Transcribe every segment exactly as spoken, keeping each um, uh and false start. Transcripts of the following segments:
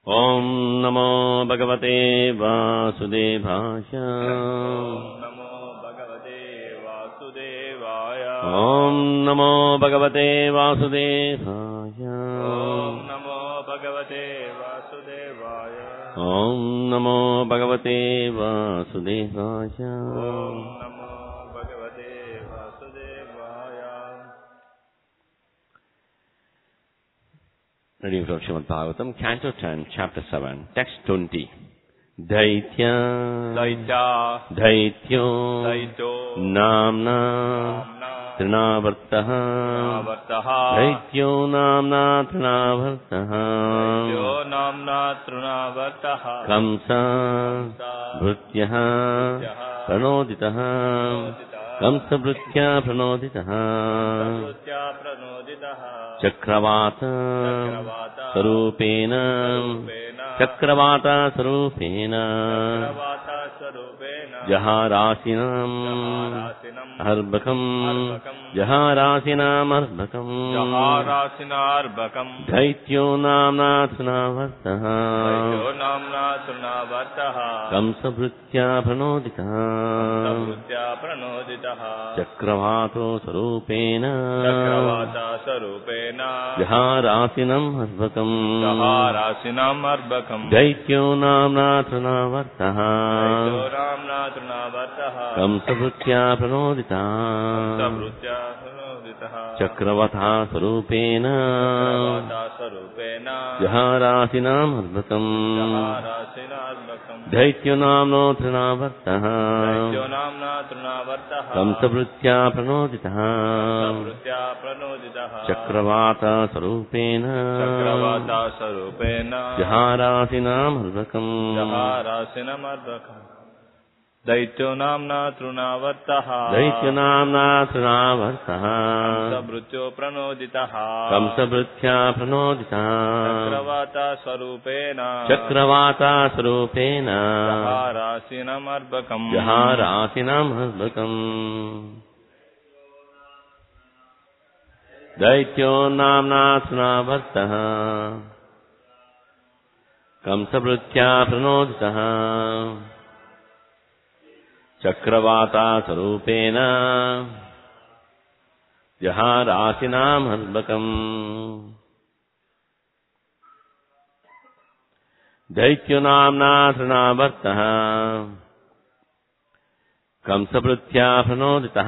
ఓం నమో భగవతే వాసుదేవాయ. ఓం నమో భగవతే వాసుదేవాయ. ఓం నమో భగవతే వాసుదేవాయ. ఓం నమో భగవతే వాసుదేవాయ. ఓం నమో భగవతే వాసుదేవాయ. ఓం నమో భగవతే వాసుదేవాయ. Reading from Srimad Bhagavatam, Canto ten, Chapter seven, Text twenty. Daitya దైత్య Daityo దైత్యో Namna నామ్నా Trinavartah తృణావర్తః. Daityo Namna Trinavartah దైత్యో నామ్నా తృణావర్తః. Kamsa Bhrutyah Pranoditah Kamsa Bhrutyah Pranoditah ప్రకృత్యా ప్రణోదితః. Chakravata చక్రవాత Sarupena స్వరూపేణ Chakravata Sarupena చక్రవాత స్వరూపేణ Jaharasinam జహారాసినం Arbakam అర్భకం. Jaharasinam Arbakam జహారాసినార్భకం. Daityo Namna Trinavartah దైత్యో నామ్నా తృణావర్తః. Kamsabhritya Pranoditah ప్రకృత్యా ప్రణోదితః. Chakravato Sarupena చక్రవాత స్వరూపేణ Jaharasinam Arbakam జహారాసినం అర్భకం. Daityo Namna Trinavartah దైత్యో నామ్నా తృణావర్తః. Kamsabhritya Pranoditah ప్రకృత్యా ప్రణోదితః. Chakravata Sarupena చక్రవాత స్వరూపేణ Jaharasinam Arbakam జహారాసినార్భకం. Daityo Namno Trinavartah దైత్యో నామ్నా తృణావర్తః. Kamsabhritya Pranoditah ప్రకృత్యా ప్రణోదితః. Chakravata Sarupena చక్రవాత స్వరూపేణ Jaharasinam Arbakam జహారాసినం అర్భకం. దైత్యో నామ్నా తృణావర్తః. Daityo Namna Trinavartah మృత్యో ప్రణోదితః. Kamsabhritya Pranoditah చక్రవాత స్వరూపేణ Chakravata Sarupena జహారాసినం అర్భకం. Jaharasinam Arbakam Daityo Namna Trinavartah Kamsabhritya Pranoditah Chakravata Sarupena Jaharasinam Arbakam Daityo Namna Trinavartah Kamsabhritya Pranoditah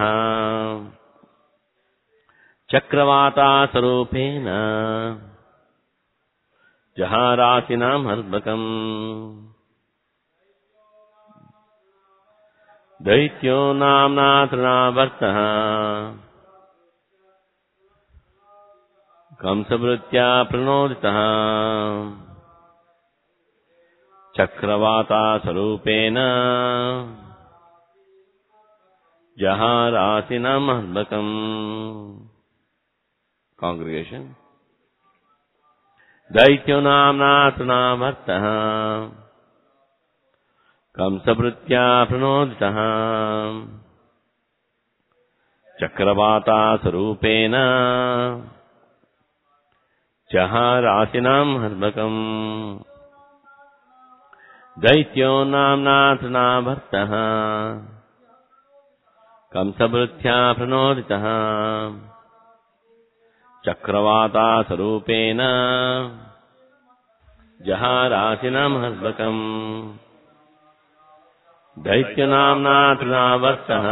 Chakravata Sarupena Jaharasinam Arbakam Daityo Namna Trinavartah Kamsabhritya Pranoditah Chakravata Sarupena Jaharasinam Arbakam. Congregation. Daityo Namna Trinavartah Kamsabhritya Pranoditah Chakravata Sarupena Jaharasinam Arbakam Daityo Namna Trinavartah Kamsabhritya Pranoditah Chakravata Sarupena Jaharasinam Arbakam Daityo Namna Trinavartah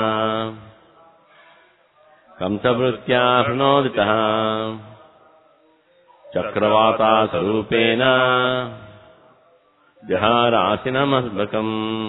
Kamsabhritya Pranoditah Chakravata Sarupena Jaharasinam Arbakam.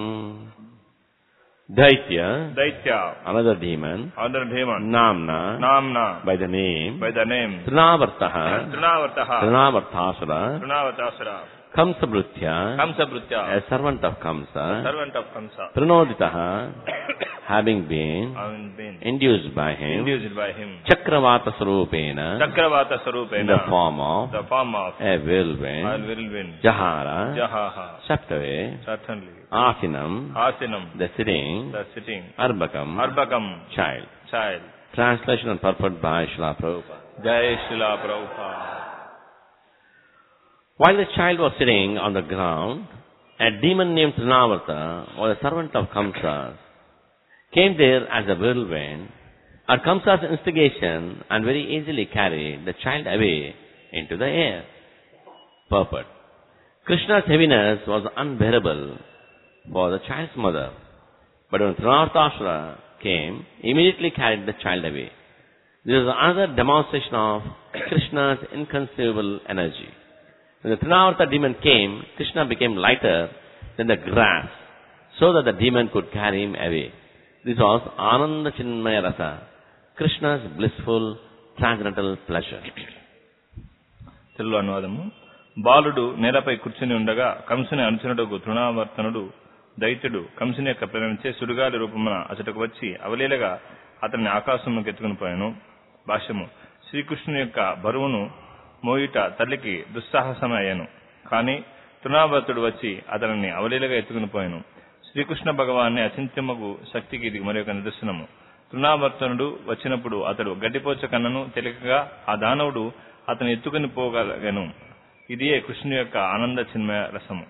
Daitya, దైత్య another demon, other demon. Namna, నామ్నా by the name, by the name Trinavartah, తృణావర్తః. Trinavartasura, Trinavartasura. Kamsabhritya, కంసభృత్య a servant of Kamsa, servant of Kamsa. Pranoditah, having been been induced by him, induced by him. Chakravata Sarupena, చక్రవాత in స్వరూపేణ the form of the form of a whirlwind, whirlwind. Jahara, జహాహ. swept away, certainly. Asinam, ఆసనం. the sitting, the sitting. Arbakam, అర్భకం. child. child. Translation and purport by Srila Prabhupada. జై Sreela Prabhupada. While the child was sitting on the ground, a demon named Trinavarta, or a servant of Kamsa, came there as a whirlwind, at Kamsa's instigation, and very easily carried the child away into the air. Purport. Krishna's heaviness was unbearable for the child's mother, but when Trinavartasura came, immediately carried the child away. This is another demonstration of Krishna's inconceivable energy. When the Trinavarta demon came, Krishna became lighter than the grass, so that the demon could carry him away. This was Ananda Chinmaya Rasa, Krishna's blissful transcendental pleasure. Telugu అనువాదము. బాలుడు నేలపై కూర్చుని ఉండగా కంసుని అనుచరుడు తృణావర్తనుడు దైత్యుడు కంసుని యొక్క ప్రేరణచే సుడిగాలి రూపమున అచటకు వచ్చి అవలీలగా అతన్ని ఆకాశంలోకి ఎత్తుకుని పోయాను. భాష్యము. శ్రీకృష్ణుని యొక్క బరువును మోయుట తల్లికి దుస్సాహసమే అయ్యాను. కానీ తృణావర్తుడు వచ్చి అతనిని అవలీలగా ఎత్తుకుని పోయాను. శ్రీకృష్ణ భగవాన్ని అచింత్యమగు శక్తికి ఇది మరొక నిదర్శనము. తృణావర్తనుడు వచ్చినప్పుడు అతడు గడ్డిపోచ కన్నను తెలియకగా ఆ దానవుడు అతను ఎత్తుకుని పోగలగను. ఇదియే కృష్ణుని యొక్క ఆనంద చిన్మయ రసము.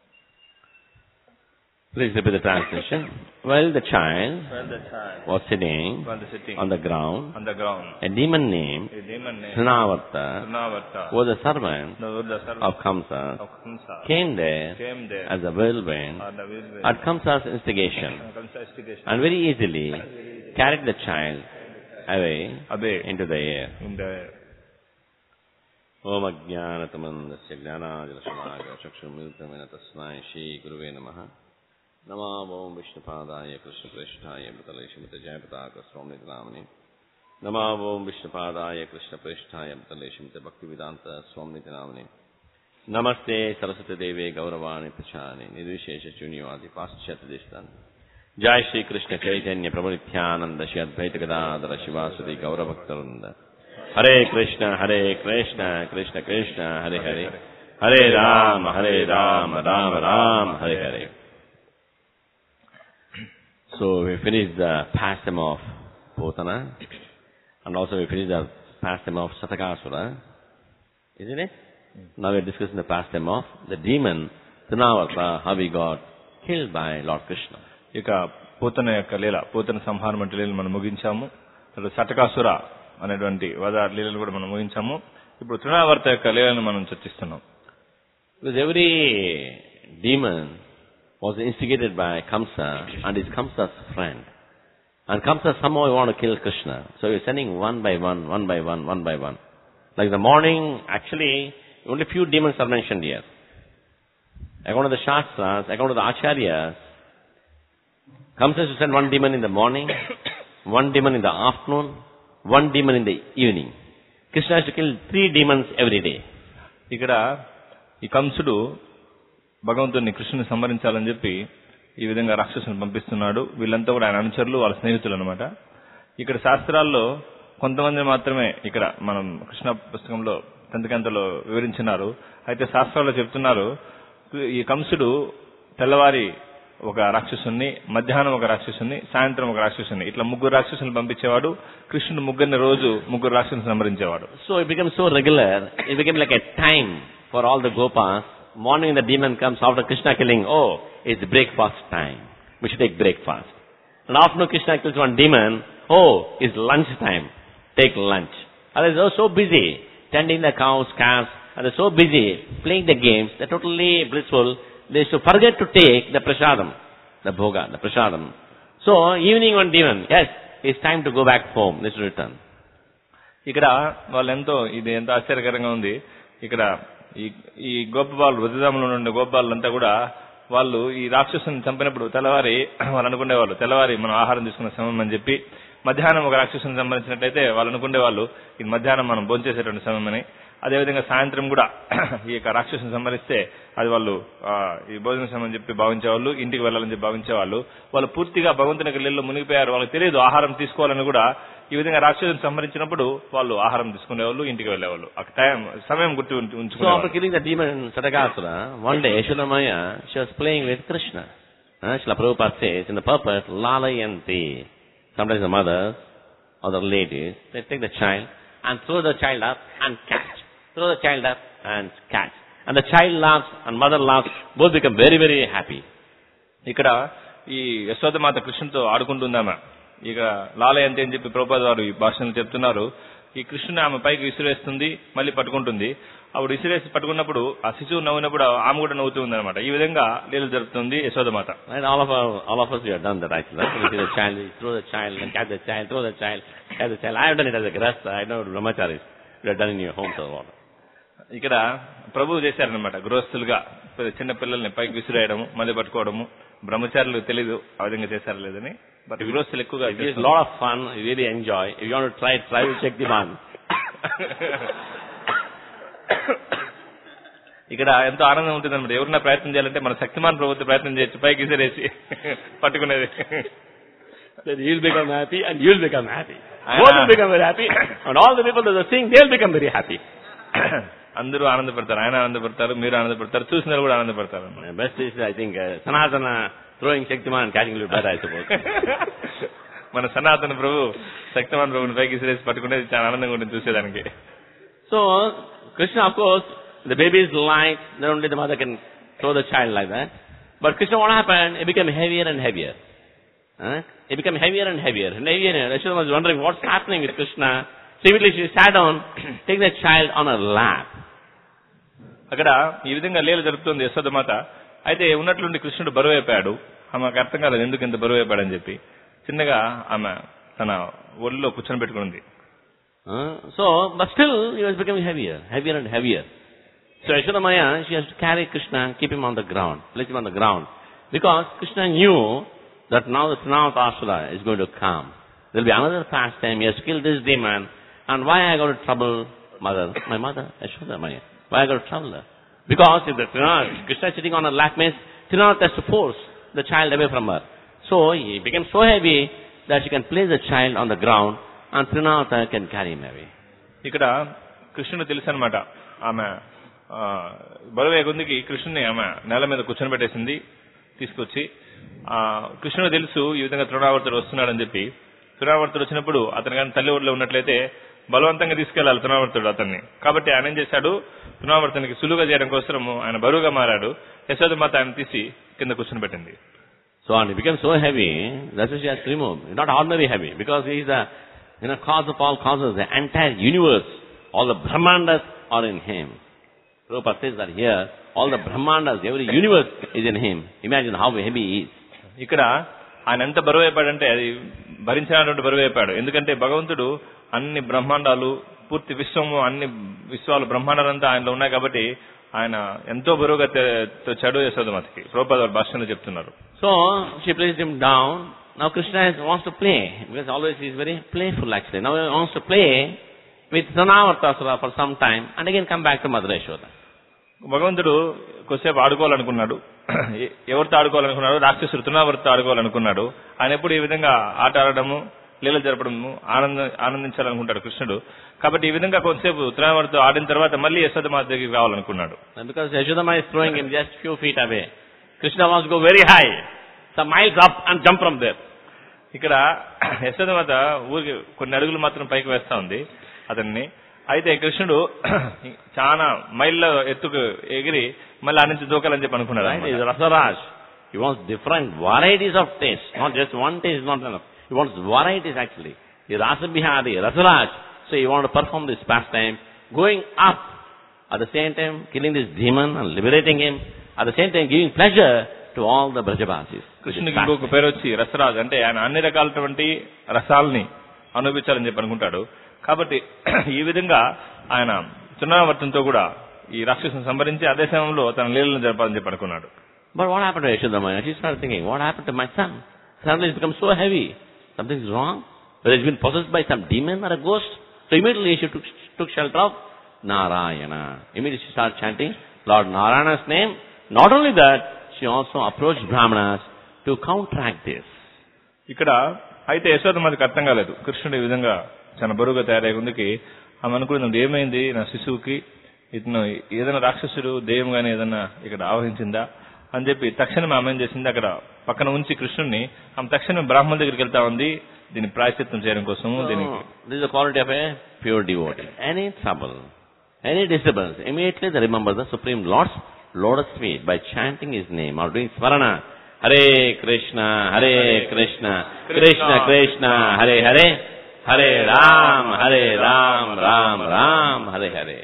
Please repeat the translation. While the child, While the child was sitting, was sitting on the ground, on the ground, a demon named a demon named Trinavarta, Trinavarta, was a servant the, the servant of Kamsa, of Kamsa, came there came there as a whirlwind on the whirlwind at Kamsa's instigation, Kamsa instigation, and very easily carried the child away away into the air. in the Om Ajnanatamandasya Jnanajalasamaya Chakshurmiltamena Tasmai Shri Guruve Namaha. Nama Om Vishnupadaya Krishna Preshthaya Bhatale Shrimate Jayapataka Swami Namani. Nama Om Vishnupadaya Krishna Preshthaya Bhatale Shrimate Bhaktivedanta Swami Namani. Namaste Saraswati Devi Gauravani Prachani Nirvishesha Chunyavadi Paschat Dishtan. Jai Shri Krishna Chaitanya Prabhu Nityananda Shri Advaita Gadadhara Shivasati Gauravaktaranda. Hare Krishna, Hare Krishna, Krishna Krishna, Hare Hare, Hare Rama, Hare Rama, Rama Rama, Hare Hare. So we finished the pastime of Potana, and also we finished the pastime of Satakasura, isn't it? Mm. Now we are discussing the pastime of the demon Trinavarta, how he got killed by Lord Krishna. ఇక పూతన యొక్క లీల, పూతన సంహారం వంటి లీలను మనం ముగించాము. తర్వాత సటకాసుర అనేటువంటి వద లీలను కూడా మనం ముగించాము. ఇప్పుడు తృణావర్త యొక్క లీలను మనం చర్చిస్తున్నాం. Because every demon was instigated by Kamsa and is Kamsa's friend. And Kamsa somehow wanted to kill Krishna. So he was sending one by one, one by one, one by one. Like the morning, actually, only few demons are mentioned here. According to the Shastras, according to the Acharyas, Kamsa used to send one demon in the morning, one demon in the afternoon, one demon in the evening. Krishna has to kill three demons every day. ఇక్కడ ఈ కంసుడు భగవంతుడిని కృష్ణుని సంహరించాలని చెప్పి ఈ విధంగా రాక్షసుని పంపిస్తున్నాడు. వీళ్ళంతా కూడా ఆయన అనుచరులు, వాళ్ళ స్నేహితులు అనమాట. ఇక్కడ శాస్త్రాల్లో కొంతమంది మాత్రమే ఇక్కడ మనం కృష్ణ పుస్తకంలో తంతకంతలో వివరించినారు. అయితే శాస్త్రాల్లో చెప్తున్నారు ఈ కంసుడు తెల్లవారి ఒక రాక్షసుని, మధ్యాహ్నం ఒక రాక్షసుని, సాయంత్రం ఒక రాక్షసుని, ఇట్లా ముగ్గురు రాక్షసుని పంపించేవాడు. కృష్ణుడు ముగ్గురిని రోజు ముగ్గురు రాక్షసుని సంహరించేవాడు. So it becomes so regular, it became like a time for all the gopas. Morning the demon comes after Krishna killing, oh, it's breakfast time. We should take breakfast. And afternoon Krishna kills one demon, oh, it's lunch time. Take lunch. Others are so busy tending the cows, calves, and they're so busy playing the games, they're totally blissful. They should forget to take the prasadam, the bhoga, the prasadam. So, evening one demon, yes, it's time to go back home. They should return. ఇక్కడ వాళ్ళు ఎంతో ఇది ఎంతో ఆశ్చర్యకరంగా ఉంది. ఇక్కడ ఈ ఈ గోపబాలు వృద్ధదాములు ఉండే గోపబాలంతా కూడా వాళ్ళు ఈ రాక్షసుని చంపినప్పుడు తెల్లవారి వాళ్ళు అనుకునేవాళ్ళు తెల్లవారి మనం ఆహారం తీసుకునే సమయం అని చెప్పి, మధ్యాహ్నం ఒక రాక్షసుని సంబంధించినట్టయితే వాళ్ళు అనుకునేవాళ్ళు ఇది మధ్యాహ్నం మనం భోంచేసేటువంటి సమయం అని. అదేవిధంగా సాయంత్రం కూడా ఈ యొక్క రాక్షసుని సంహరిస్తే అది వాళ్ళు ఈ భోజన సమయం అని చెప్పి భావించేవాళ్ళు, ఇంటికి వెళ్ళాలని చెప్పి భావించేవాళ్ళు. వాళ్ళు పూర్తిగా భగవంతుని యొక్క లీలలో మునిగిపోయారు. వాళ్ళకి తెలియదు ఆహారం తీసుకోవాలని కూడా. ఈ విధంగా రాక్షసుని సంహరించినప్పుడు వాళ్ళు ఆహారం తీసుకునేవాళ్ళు, ఇంటికి వెళ్ళేవాళ్ళు. ఆ టైం సమయం గుర్తు ఉంచుకునేవాళ్ళు. So after killing the demon Satakasura, one day Yashoda Maya, she was playing with Krishna. Uh, Srila Prabhupada says in the purport, Lalayanti. Sometimes the mothers or the ladies, they take the child and throw the child up and catch. Throw the child up and catch. And the child laughs and mother laughs. Both become very, very happy. ఇక్కడ ఈ యశోదమాత కృష్ణుతో ఆడుకుంటుందామా. ఇక లాలయ్య అంతే అని చెప్పి ప్రభుపాద వారు ఈ భాషను చెప్తున్నారు. ఈ కృష్ణుని ఆమె పైకి విసిరేస్తుంది, మళ్ళీ పట్టుకుంటుంది. అప్పుడు విసిరేసి పట్టుకున్నప్పుడు ఆ శిశువు నవ్వినప్పుడు ఆమె కూడా నవ్వుతూ ఉంది అనమాట. ఈ విధంగా లీలలు జరుపుతుంది యశోదమాత. Right? All of our, all of us we have done that actually. Right? You see the child, you throw the child, and catch the child, throw the child, catch the child. I have done it as a grasta. I know brahmacharis. You have done in your homes or what. ఇక్కడ ప్రభువు చేశారనమాట. గృహస్థులుగా చిన్న పిల్లల్ని పైకి విసిరేయడము, మళ్ళీ పట్టుకోవడము. బ్రహ్మచారులు తెలీదు ఆ విధంగా చేశారు లేదని. బట్ గృహస్థులు ఎక్కువగా It is a lot of fun. You really enjoy. If you want to try it, try with Shaktiman. ఇక్కడ ఎంతో ఆనందం ఉంటుంది అనమాట. ఎవరన్నా ప్రయత్నం చేయాలంటే మన శక్తిమాన్ ప్రభుత్వ ప్రయత్నం చేయొచ్చు, పైకి విసిరేసి పట్టుకునేది. Then he will become happy and you will become happy. Both will become very happy. And all the people that are seeing, they will become very happy. అందరూ ఆనందపడతారు, ఆయన ఆనందపడతారు, మీరు ఆనందపడతారు, చూసిన వాళ్ళు కూడా ఆనందపడతారు. Best is, I think, uh, Sanatana throwing Shaktiman and catching a little better, I suppose. మన సనాతన ప్రభు శక్తిమాన్ ప్రభుని పైకి విసిరేసి పట్టుకునేది చాలా ఆనందంగా ఉంటుంది చూసేదానికి. So, Krishna, of course, the baby is light, then only the mother can throw the child like that. But Krishna, what happened? It became heavier and heavier. Huh? It became heavier and heavier. And heavier. Yashoda was wondering what's happening with Krishna. So immediately she sat down, taking the child on her lap. అక్కడ ఈ విధంగా లీల జరుపుతుంది యశోదమాత. అయితే ఉన్నట్లుండి కృష్ణుడు బరువు అయిపోయాడు. ఆమెకు అర్థం కాలేదు ఎందుకు ఇంత బరువు అయిపోయాడని చెప్పి. చిన్నగా ఆమె తన ఒళ్ళో కూర్చొని పెట్టుకుంది. Uh, so, but still he was becoming heavier, heavier and heavier. So Yashoda Maya, she has to carry Krishna, keep him on the ground, place him on the ground. Because Krishna knew that now the Trinavatashura is going to come. There will be another pastime. He has killed this demon. And why I got to trouble mother? My mother, Yashoda Maya. Why I got to trouble her? Because if the Trinavat, Krishna is sitting on her lap means, Trinavat has to force the child away from her. So he became so heavy that she can place the child on the ground and Trinavata can carry him away. ఇక్కడ కృష్ణుడు తెలుసు అనమాట. ఆమె బరువు ఎగుందికి కృష్ణుని ఆమె నేల మీద కూర్చొని పెట్టేసింది తీసుకొచ్చి. ఆ కృష్ణుడు తెలుసు ఈ విధంగా తృణావర్తుడు వస్తున్నాడని చెప్పి. తృణావర్తుడు వచ్చినప్పుడు అతను కానీ తల్లి ఊరిలో ఉన్నట్లయితే బలవంతంగా తీసుకెళ్లాలి తృణావర్తుడు అతన్ని. కాబట్టి ఆయన ఏం చేశాడు, తృణావర్తునికి సులువుగా చేయడం కోసం ఆయన బరువుగా మారాడు. యశోదమాత ఆయన తీసి కింద కూర్చొని పెట్టింది. So and he became so heavy, that's why she has to remove. Not ordinary heavy, because he is the you know, cause of all causes, the entire universe, all the Brahmandas are in him. Prabhupada says that here, all the Brahmandas, every universe is in him. Imagine how heavy he is. ఇక్కడ ఆయన ఎంత బరువు అయిపోయాడంటే అది భరించినటువంటి బరువు అయిపోయాడు. ఎందుకంటే భగవంతుడు అన్ని బ్రహ్మాండాలు, పూర్తి విశ్వము, అన్ని విశ్వాలు బ్రహ్మాండాలంతా ఆయనలో ఉన్నాయి కాబట్టి ఆయన ఎంతో బరువుగా తెచ్చాడు యశోదమాతకి. ప్రభుపాద భాషలో చెప్తున్నారు. So she placed him down. Now Krishna wants to play, because always he is very playful actually. Now he wants to play with Trinavartasura for some time and again come back to Mother Yashoda. భగవంతుడు కొద్దిసేపు ఆడుకోవాలనుకున్నాడు. ఎవరితో ఆడుకోవాలనుకున్నాడు? రాక్షసుడు తృణావర్తితో ఆడుకోవాలనుకున్నాడు. ఆయన ఎప్పుడు ఈ విధంగా ఆట ఆడడము, లీలలు జరపడము, ఆనంద ఆనందించాలనుకుంటాడు కృష్ణుడు. కాబట్టి ఈ విధంగా కొంతసేపు తృణావర్తితో ఆడిన తర్వాత మళ్ళీ యశోదమాత దగ్గరికి రావాలనుకున్నాడు. Because Yashodama is throwing him just few feet away. Krishna wants to go very high, some miles up and jump from there. ఇక్కడ యశోదమాత ఊరికి కొన్ని అడుగులు మాత్రం పైకి వేస్తా ఉంది అతన్ని. అయితే కృష్ణుడు చాలా మైళ్ళ ఎత్తుకు ఎగిరి మళ్ళీ ఆ నుంచి దూకాలని చెప్పి అనుకున్నాడు. Rasaraj, he wants different varieties of taste, not just one taste is not enough. He wants varieties actually. He is Rasabihari, Rasaraj. So he wants to perform this pastime, going up, at the same time killing this demon and liberating him, at the same time giving pleasure to all the Brajavasis. కృష్ణుడికి ఇంకొక పేరు వచ్చి రసరాజ్, అంటే ఆయన అన్ని రకాలటువంటి రసాలని అనుభవించాలని చెప్పి అనుకుంటాడు. కాబట్టి ఈ విధంగా ఆయన తృణావర్తంతో కూడా ఈ రాక్షసుని సంహరించి అదే సమయంలో తన లీలను జరపాలని చెప్పి అనుకున్నాడు. But what happened to Yashodama? She started thinking, what happened to my son? Suddenly he's become so heavy. Something is wrong. Whether he's been possessed by some demon or a ghost. So immediately she took, took shelter of Narayana. Immediately she started chanting Lord Narayana's name. Not only that, she also approached Brahmanas to counteract this. ఇక్కడ అయితే యశోదమాతకి అర్థం కాలేదు. కృష్ణుడు ఈ విధంగా చాలా బరువుగా తయారయ్యేందుకు ఆమె అనుకున్నది ఏమైంది నా శిశువుకి, ఇతను ఏదైనా రాక్షసుడు దెయ్యం గానీ ఏదైనా ఇక్కడ ఆవహించిందా అని చెప్పి తక్షణం ఆమె ఏం చేసింది, అక్కడ పక్కన ఉంచి కృష్ణుడిని ఆమె తక్షణం బ్రాహ్మణుల దగ్గరికి వెళ్తా ఉంది దీన్ని ప్రాయశ్చిత్తం చేయడం కోసం. దీనికి this is the quality of a pure devotee. Any trouble, Any disturbance, immediately they remember the Supreme Lord's lotus feet by chanting His name or doing Smarana. Hare Krishna, Hare Krishna, Krishna Krishna, Hare Hare, Hare Ram, Hare Ram, Ram Ram, Hare Hare.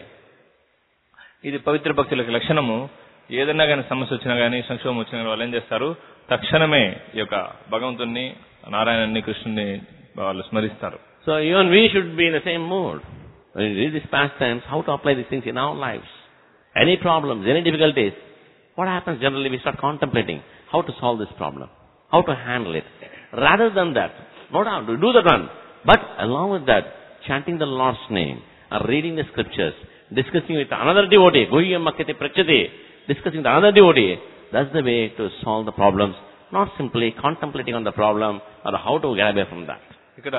ఇది పవిత్ర భక్తులకు లక్షణము. ఏదన్నా కానీ సమస్య వచ్చినా కానీ సంక్షోభం వచ్చినా కానీ వాళ్ళు ఏం చేస్తారు, తక్షణమే ఈ యొక్క భగవంతుణ్ణి, నారాయణుని, కృష్ణుని వాళ్ళు స్మరిస్తారు. So even we should be in the same mood. When we read these pastimes, how to apply these things in our lives. Any problems, any difficulties, what happens generally, we start contemplating how to solve this problem, how to handle it. Rather than that, no doubt, we do that one. But along with that, chanting the Lord's name, or reading the scriptures, discussing with another devotee, Guhyam Makkati Prachati, discussing with another devotee, that's the way to solve the problems, not simply contemplating on the problem or how to get away from that. ఇక్కడ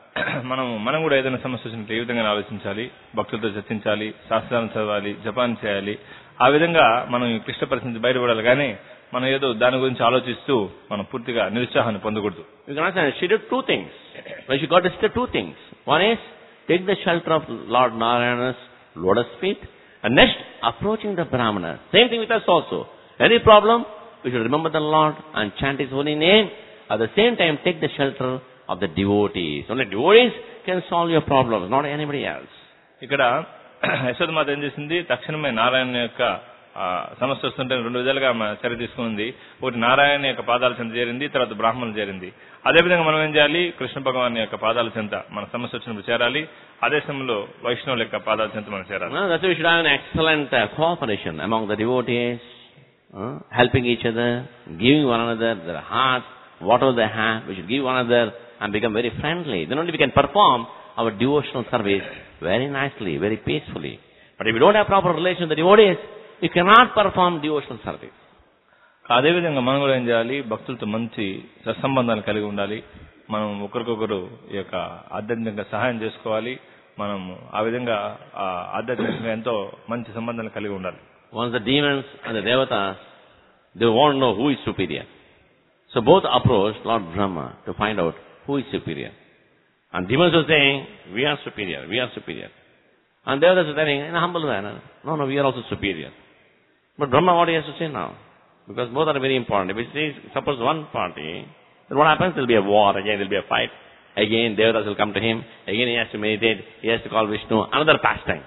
మనం మనం కూడా ఏదైనా సమస్య వచ్చినట్టు ఏ విధంగా ఆలోచించాలి, భక్తులతో చర్చించాలి, శాస్త్రాలను చదవాలి, జపాన్ చేయాలి. ఆ విధంగా మనం ఈ క్లిష్ట పరిస్థితి బయటపడాలి. కానీ మనం ఏదో దాని గురించి ఆలోచిస్తూ మనం పూర్తిగా నిరుత్సాహాన్ని పొందకూడదు. You can understand, she did two things. Well, she got to do two things. One is, take the shelter of Lord Narayana's lotus feet. And next, approaching the Brahmana. Same thing with us also. Any problem, we should remember the Lord and chant His holy name. At the same time, take the shelter of the devotees. Only devotees can solve your problems, not anybody else. ఇక్కడ యశోదమాత ఏం చేసింది, తక్షణమే నారాయణ యొక్క సమస్య వస్తుంటే రెండు విధాలుగా చర్య తీసుకుంది. ఒకటి నారాయణ యొక్క పాదాల చెంత చేరింది, తర్వాత బ్రాహ్మణులు చేరింది. అదేవిధంగా మనం ఏం చేయాలి, కృష్ణ భగవాన్ యొక్క పాదాల చెంత మన సమస్య వచ్చినప్పుడు చేరాలి. అదే సమయంలో వైష్ణవుల యొక్క పాదాల చెంత మనం చేరాలి. No, that's why we should have an excellent uh, cooperation among the devotees, uh, helping each other, giving one another their hearts, whatever they have, we should give one another and become very friendly. Then only we can perform our devotional service very nicely, very peacefully. But if you don't have proper relation with the devotees, you cannot perform devotional service. అదేవిధంగా మనం కూడా ఏం చేయాలి, భక్తులతో మంచి సత్సంబంధాలు కలిగి ఉండాలి. మనం ఒకరికొకరు ఈ యొక్క ఆధ్యాత్మికంగా సహాయం చేసుకోవాలి. మనం ఆ విధంగా ఆధ్యాత్మికంగా ఎంతో మంచి సంబంధాలు కలిగి ఉండాలి. Once the demons and the devatas, they want to know who is superior. So both approached Lord Brahma to find out who is superior. And demons were saying, we are superior, we are superior. And devatas were telling, in a humble manner, no, no, we are also superior. But Brahma, what he has to say now? Because both are very important. If he says, suppose one party, then what happens? There will be a war, again there will be a fight. Again, devatas will come to him. Again he has to meditate, he has to call Vishnu. Another pastime.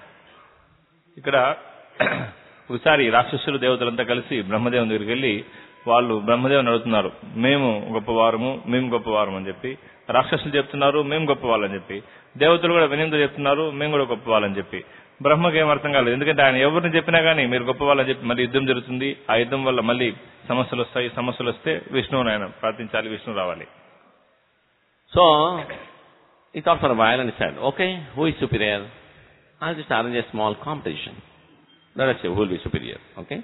ఇక్కడ ఒకసారి రాక్షసులు దేవతలంతా కలిసి బ్రహ్మదేవుని దగ్గరికి వెళ్ళి వాళ్ళు బ్రహ్మదేవుని అడుగుతున్నారు, మేము గొప్పవారము, మేము గొప్పవారం అని చెప్పి. రాక్షసులు చెప్తున్నారు, మేము గొప్పవాళ్ళని చెప్పి. దేవతలు కూడా వినయంతో చెప్తున్నారు, మేము కూడా గొప్పవాళ్ళని చెప్పి. బ్రహ్మకి ఏం అర్థం కాలేదు. ఎందుకంటే ఆయన ఎవరిని చెప్పినా కానీ మీరు గొప్పవాళ్ళని చెప్పి మళ్ళీ యుద్ధం జరుగుతుంది. ఆ యుద్ధం వల్ల మళ్ళీ సమస్యలు వస్తాయి. సమస్యలు వస్తే విష్ణువుని ఆయన ప్రార్థించాలి, విష్ణు రావాలి. So, he thought for a while and he said, okay, who is superior? I'll just arrange a small competition. Let us see who will be superior, okay?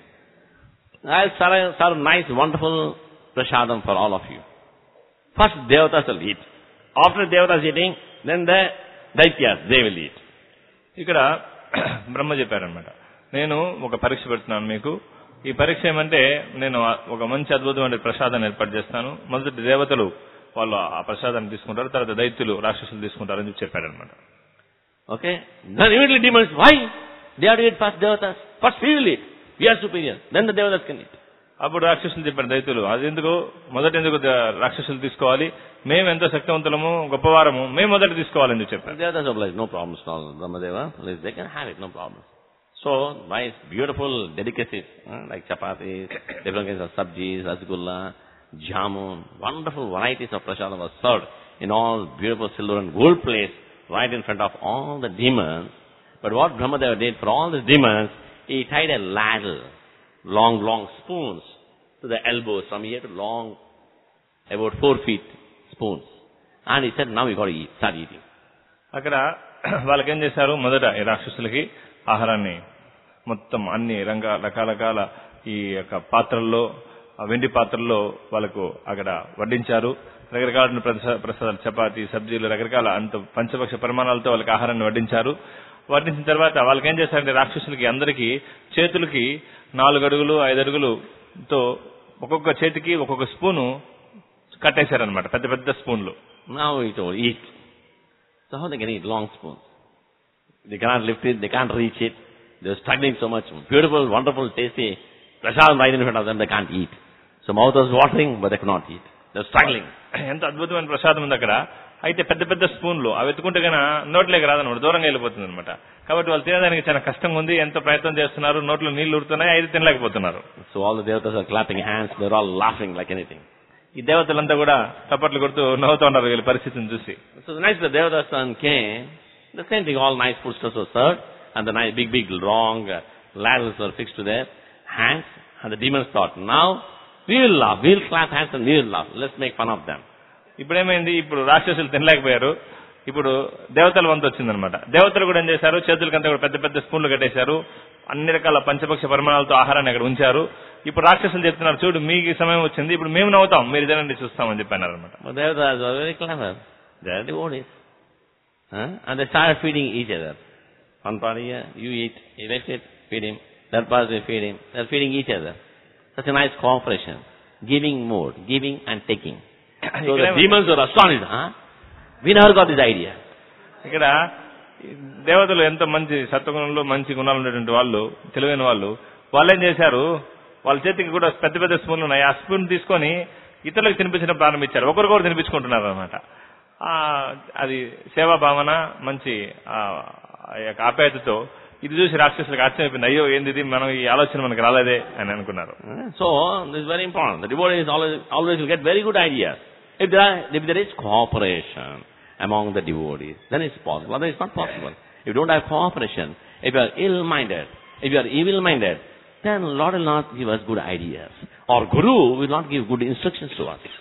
I'll serve, serve nice, wonderful prasadam for all of you. First, devatas will eat. After devatas eating, then the daityas, they will eat. ఇక్కడ బ్రహ్మ చెప్పారనమాట, నేను ఒక పరీక్ష పెడుతున్నాను మీకు. ఈ పరీక్ష ఏమంటే నేను ఒక మంచి అద్భుతమైన ప్రసాదాన్ని ఏర్పాటు చేస్తాను. మొదటి దేవతలు వాళ్ళు ఆ ప్రసాదాన్ని తీసుకుంటారు, తర్వాత దైత్యులు రాక్షసులు తీసుకుంటారు అని చెప్పి చెప్పారనమాట. Okay? Then immediately demons, why? They have to eat first devatas. First we will eat. We are superior. Then the devatas can eat. అప్పుడు రాక్షసులు చెప్పారు దైత్యులు, అది ఎందుకు మొదట ఎందుకు రాక్షసులు తీసుకోవాలి, మేము ఎంతో శక్తివంతులము గొప్పవారము, మేము మొదట తీసుకోవాలని చెప్పారు. Devatas oblige, no problems at all. Brahmadeva, they can have it, no problem. So, nice, beautiful delicacies, uh, like chapatis, different kinds of sabjis, rasgulla, jamun, wonderful varieties of prasadam was served in all beautiful silver and gold plates right in front of all the demons. But what Brahmadeva did for all the demons, he tied a ladle, long, long spoons to the elbows, from here to long, about four feet spoons. And he said, now you got to eat, start eating. అక్కడ వాళ్ళకేం చేశారు, మొదట ఈ రాక్షసులకి ఆహారాన్ని మొత్తం అన్ని రంగ రకరకాల ఈ యొక్క పాత్రల్లో, వెండి పాత్రల్లో వాళ్ళకు అక్కడ వడ్డించారు. రకరకాల ప్రసాదాలు, చపాతీ, సబ్జీలు, రకరకాల అంత పంచపక్ష పరిమాణాలతో వాళ్ళకి ఆహారాన్ని వడ్డించారు. వడ్డించిన తర్వాత వాళ్ళకేం చేశారంటే రాక్షసులకి అందరికీ చేతులకి నాలుగు అడుగులు ఐదు అడుగులుతో ఒక్కొక్క చేతికి ఒక్కొక్క స్పూను కట్టేశారనమాట, పెద్ద పెద్ద స్పూన్లు. Now it will eat. So how they can eat long spoons? They cannot lift it, they can't reach it. They're struggling so much. Beautiful, wonderful, tasty. Prasadam right in front of them, they can't eat. So mouth was watering, but they could not eat. They're struggling. ఎంత అద్భుతమైన ప్రసాదం ఉంది అక్కడ. అయితే పెద్ద పెద్ద స్పూన్లు అవి ఎత్తుకుంటే కన్నా నోట్లోకి రాదన్నమాట, దూరంగా వెళ్ళిపోతుంది అనమాట. కాబట్టి వాళ్ళు తినడానికి చాలా కష్టంగా ఉంది, ఎంత ప్రయత్నం చేస్తున్నారు, నోట్లో నీళ్లు ఊరుతున్నాయి, అయితే తినలేకపోతున్నారు. So all the devatas are clapping hands, they're all laughing like anything. ఈ దేవతలంతా కూడా చప్పట్లు కొడుతూ నవ్వుతూ ఉన్నారు వీళ్ళ పరిస్థితిని చూసి. So the next the devata's son came, the same thing, all nice foodstuffs were served, and the nice big, big, long uh, ladders were fixed to their hands, and the demons thought, now we will laugh, we will clap hands and we will laugh, let's make fun of them. ఇప్పుడేమైంది, ఇప్పుడు రాక్షసులు తినలేకపోయారు, ఇప్పుడు దేవతల వంతు వచ్చిందనమాట. దేవతలు కూడా ఏం చేశారు, చేతులకంతా కూడా పెద్ద పెద్ద స్పూన్లు కట్టేశారు, అన్ని రకాల పంచపక్ష పరిమాణాలతో ఆహారాన్ని అక్కడ ఉంచారు. ఇప్పుడు రాక్షసులు చెప్తున్నారు, చూడు మీకు సమయం వచ్చింది, ఇప్పుడు మేము నవ్వుతాం, మీరు ఇదేనండి చూస్తామని చెప్పన్నారు అనమాట. Devatas were very clever. They are devotees. Huh? And they started feeding each other. One party here, you eat, he left it, feed him. That party will feed him. They are feeding each other. Such a nice cooperation. Giving more, giving and taking. So the demons were astonished. Huh? We never got this idea. ఇక్కడ దేవతలు ఎంత మంచి సత్వగుణంలో మంచి గుణాలు ఉండేటువంటి వాళ్ళు, తెలివైన వాళ్ళు, వాళ్ళు ఏం చేశారు, వాళ్ళ చేతికి కూడా పెద్ద పెద్ద స్పూన్లు ఉన్నాయి, ఆ స్పూన్ తీసుకొని ఇతరులకు తినిపించడం ప్రారంభించారు, ఒకరికొకరు తినిపించుకుంటున్నారు అనమాట. అది సేవా భావన, మంచి ఆప్యాయతతో ఇది చూసి రాక్షసులకు ఆశ్చర్యపోయింది, అయ్యో ఏంది ఇది, మనం ఈ ఆలోచన మనకు రాలేదే అని అనుకున్నారు. So this very important. The devotees always always will get very good ideas. If there, are, if there is cooperation among the devotees, then it's possible. Otherwise it's not possible. If you don't have cooperation, if you are ill-minded, if you are evil-minded, then Lord will not give us good ideas. Or Guru will not give good instructions to us.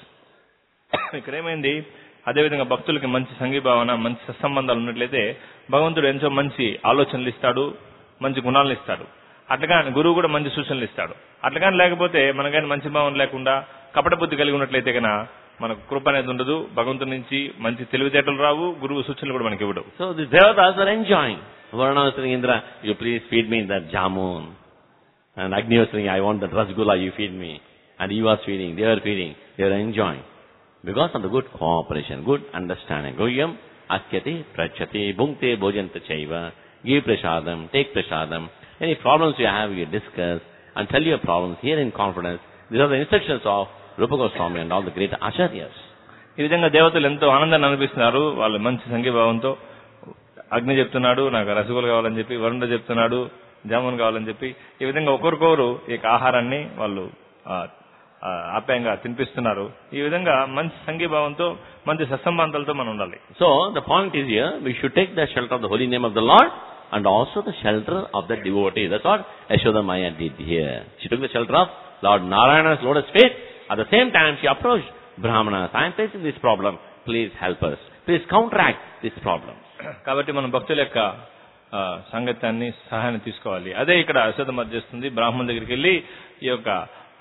ఇక్కడ ఏమైంది, అదేవిధంగా భక్తులకి మంచి సంఘీభావన, మంచి సత్సంబంధాలు ఉన్నట్లయితే భగవంతుడు ఎంతో మంచి ఆలోచనలు ఇస్తాడు, మంచి గుణాలను ఇస్తాడు. అట్లగాని గురువు కూడా మంచి సూచనలు ఇస్తాడు. అట్లగాని లేకపోతే మనకైనా మంచి భావన లేకుండా కపట బుద్ధి కలిగి ఉన్నట్లయితే కన్నా మనకు కృప అనేది ఉండదు, భగవంతుడి నుంచి మంచి తెలివితేటలు రావు, గురువు సూచనలు కూడా మనకి ఇవ్వడు. So the devatas are enjoying. Varuna was saying, Indra, you please feed me that jamun. And Agni was saying, I want that rasgulla, you feed me. And he was feeding, they were feeding, they were enjoying. Because of the good cooperation, good understanding. Goyam asyati prachati bhunkte bhojanta chaiva. Give prasadam, take prasadam. Any problems you have, you discuss and tell your problems here in confidence. These are the instructions of Rupa Goswami and all the great acharyas. ఈ విధంగా దేవతలు ఎంతో ఆనందాన్ని అనిపిస్తున్నారు. వాళ్ళు మంచి సంఘీభావంతో, అగ్ని చెప్తున్నాడు నాకు రసగులు కావాలని చెప్పి, వరుణ చెప్తున్నాడు జామున్ కావాలని చెప్పి, ఈ విధంగా ఒకరికొకరు ఈ ఆహారాన్ని వాళ్ళు ఆప్యాయంగా తినిపిస్తున్నారు. ఈ విధంగా మంచి సంఘీభావంతో, మంచి సత్సంబంధాలతో మనం ఉండాలి. So the point is here, we should take the shelter of the holy name of the Lord and also the shelter of the devotee. That's what Yashoda Maya did here. She took the shelter of Lord Narayana's lotus feet. At the same time, she approached Brahmanas. I am facing this problem. Please help us. Please counteract this problem. కాబట్టి మనం భక్తుల యొక్క సంగత్యాన్ని, సహాయాన్ని తీసుకోవాలి. అదే ఇక్కడ యశోదమ్మ చేస్తుంది. బ్రాహ్మణ దగ్గరికి వెళ్ళి ఈ యొక్క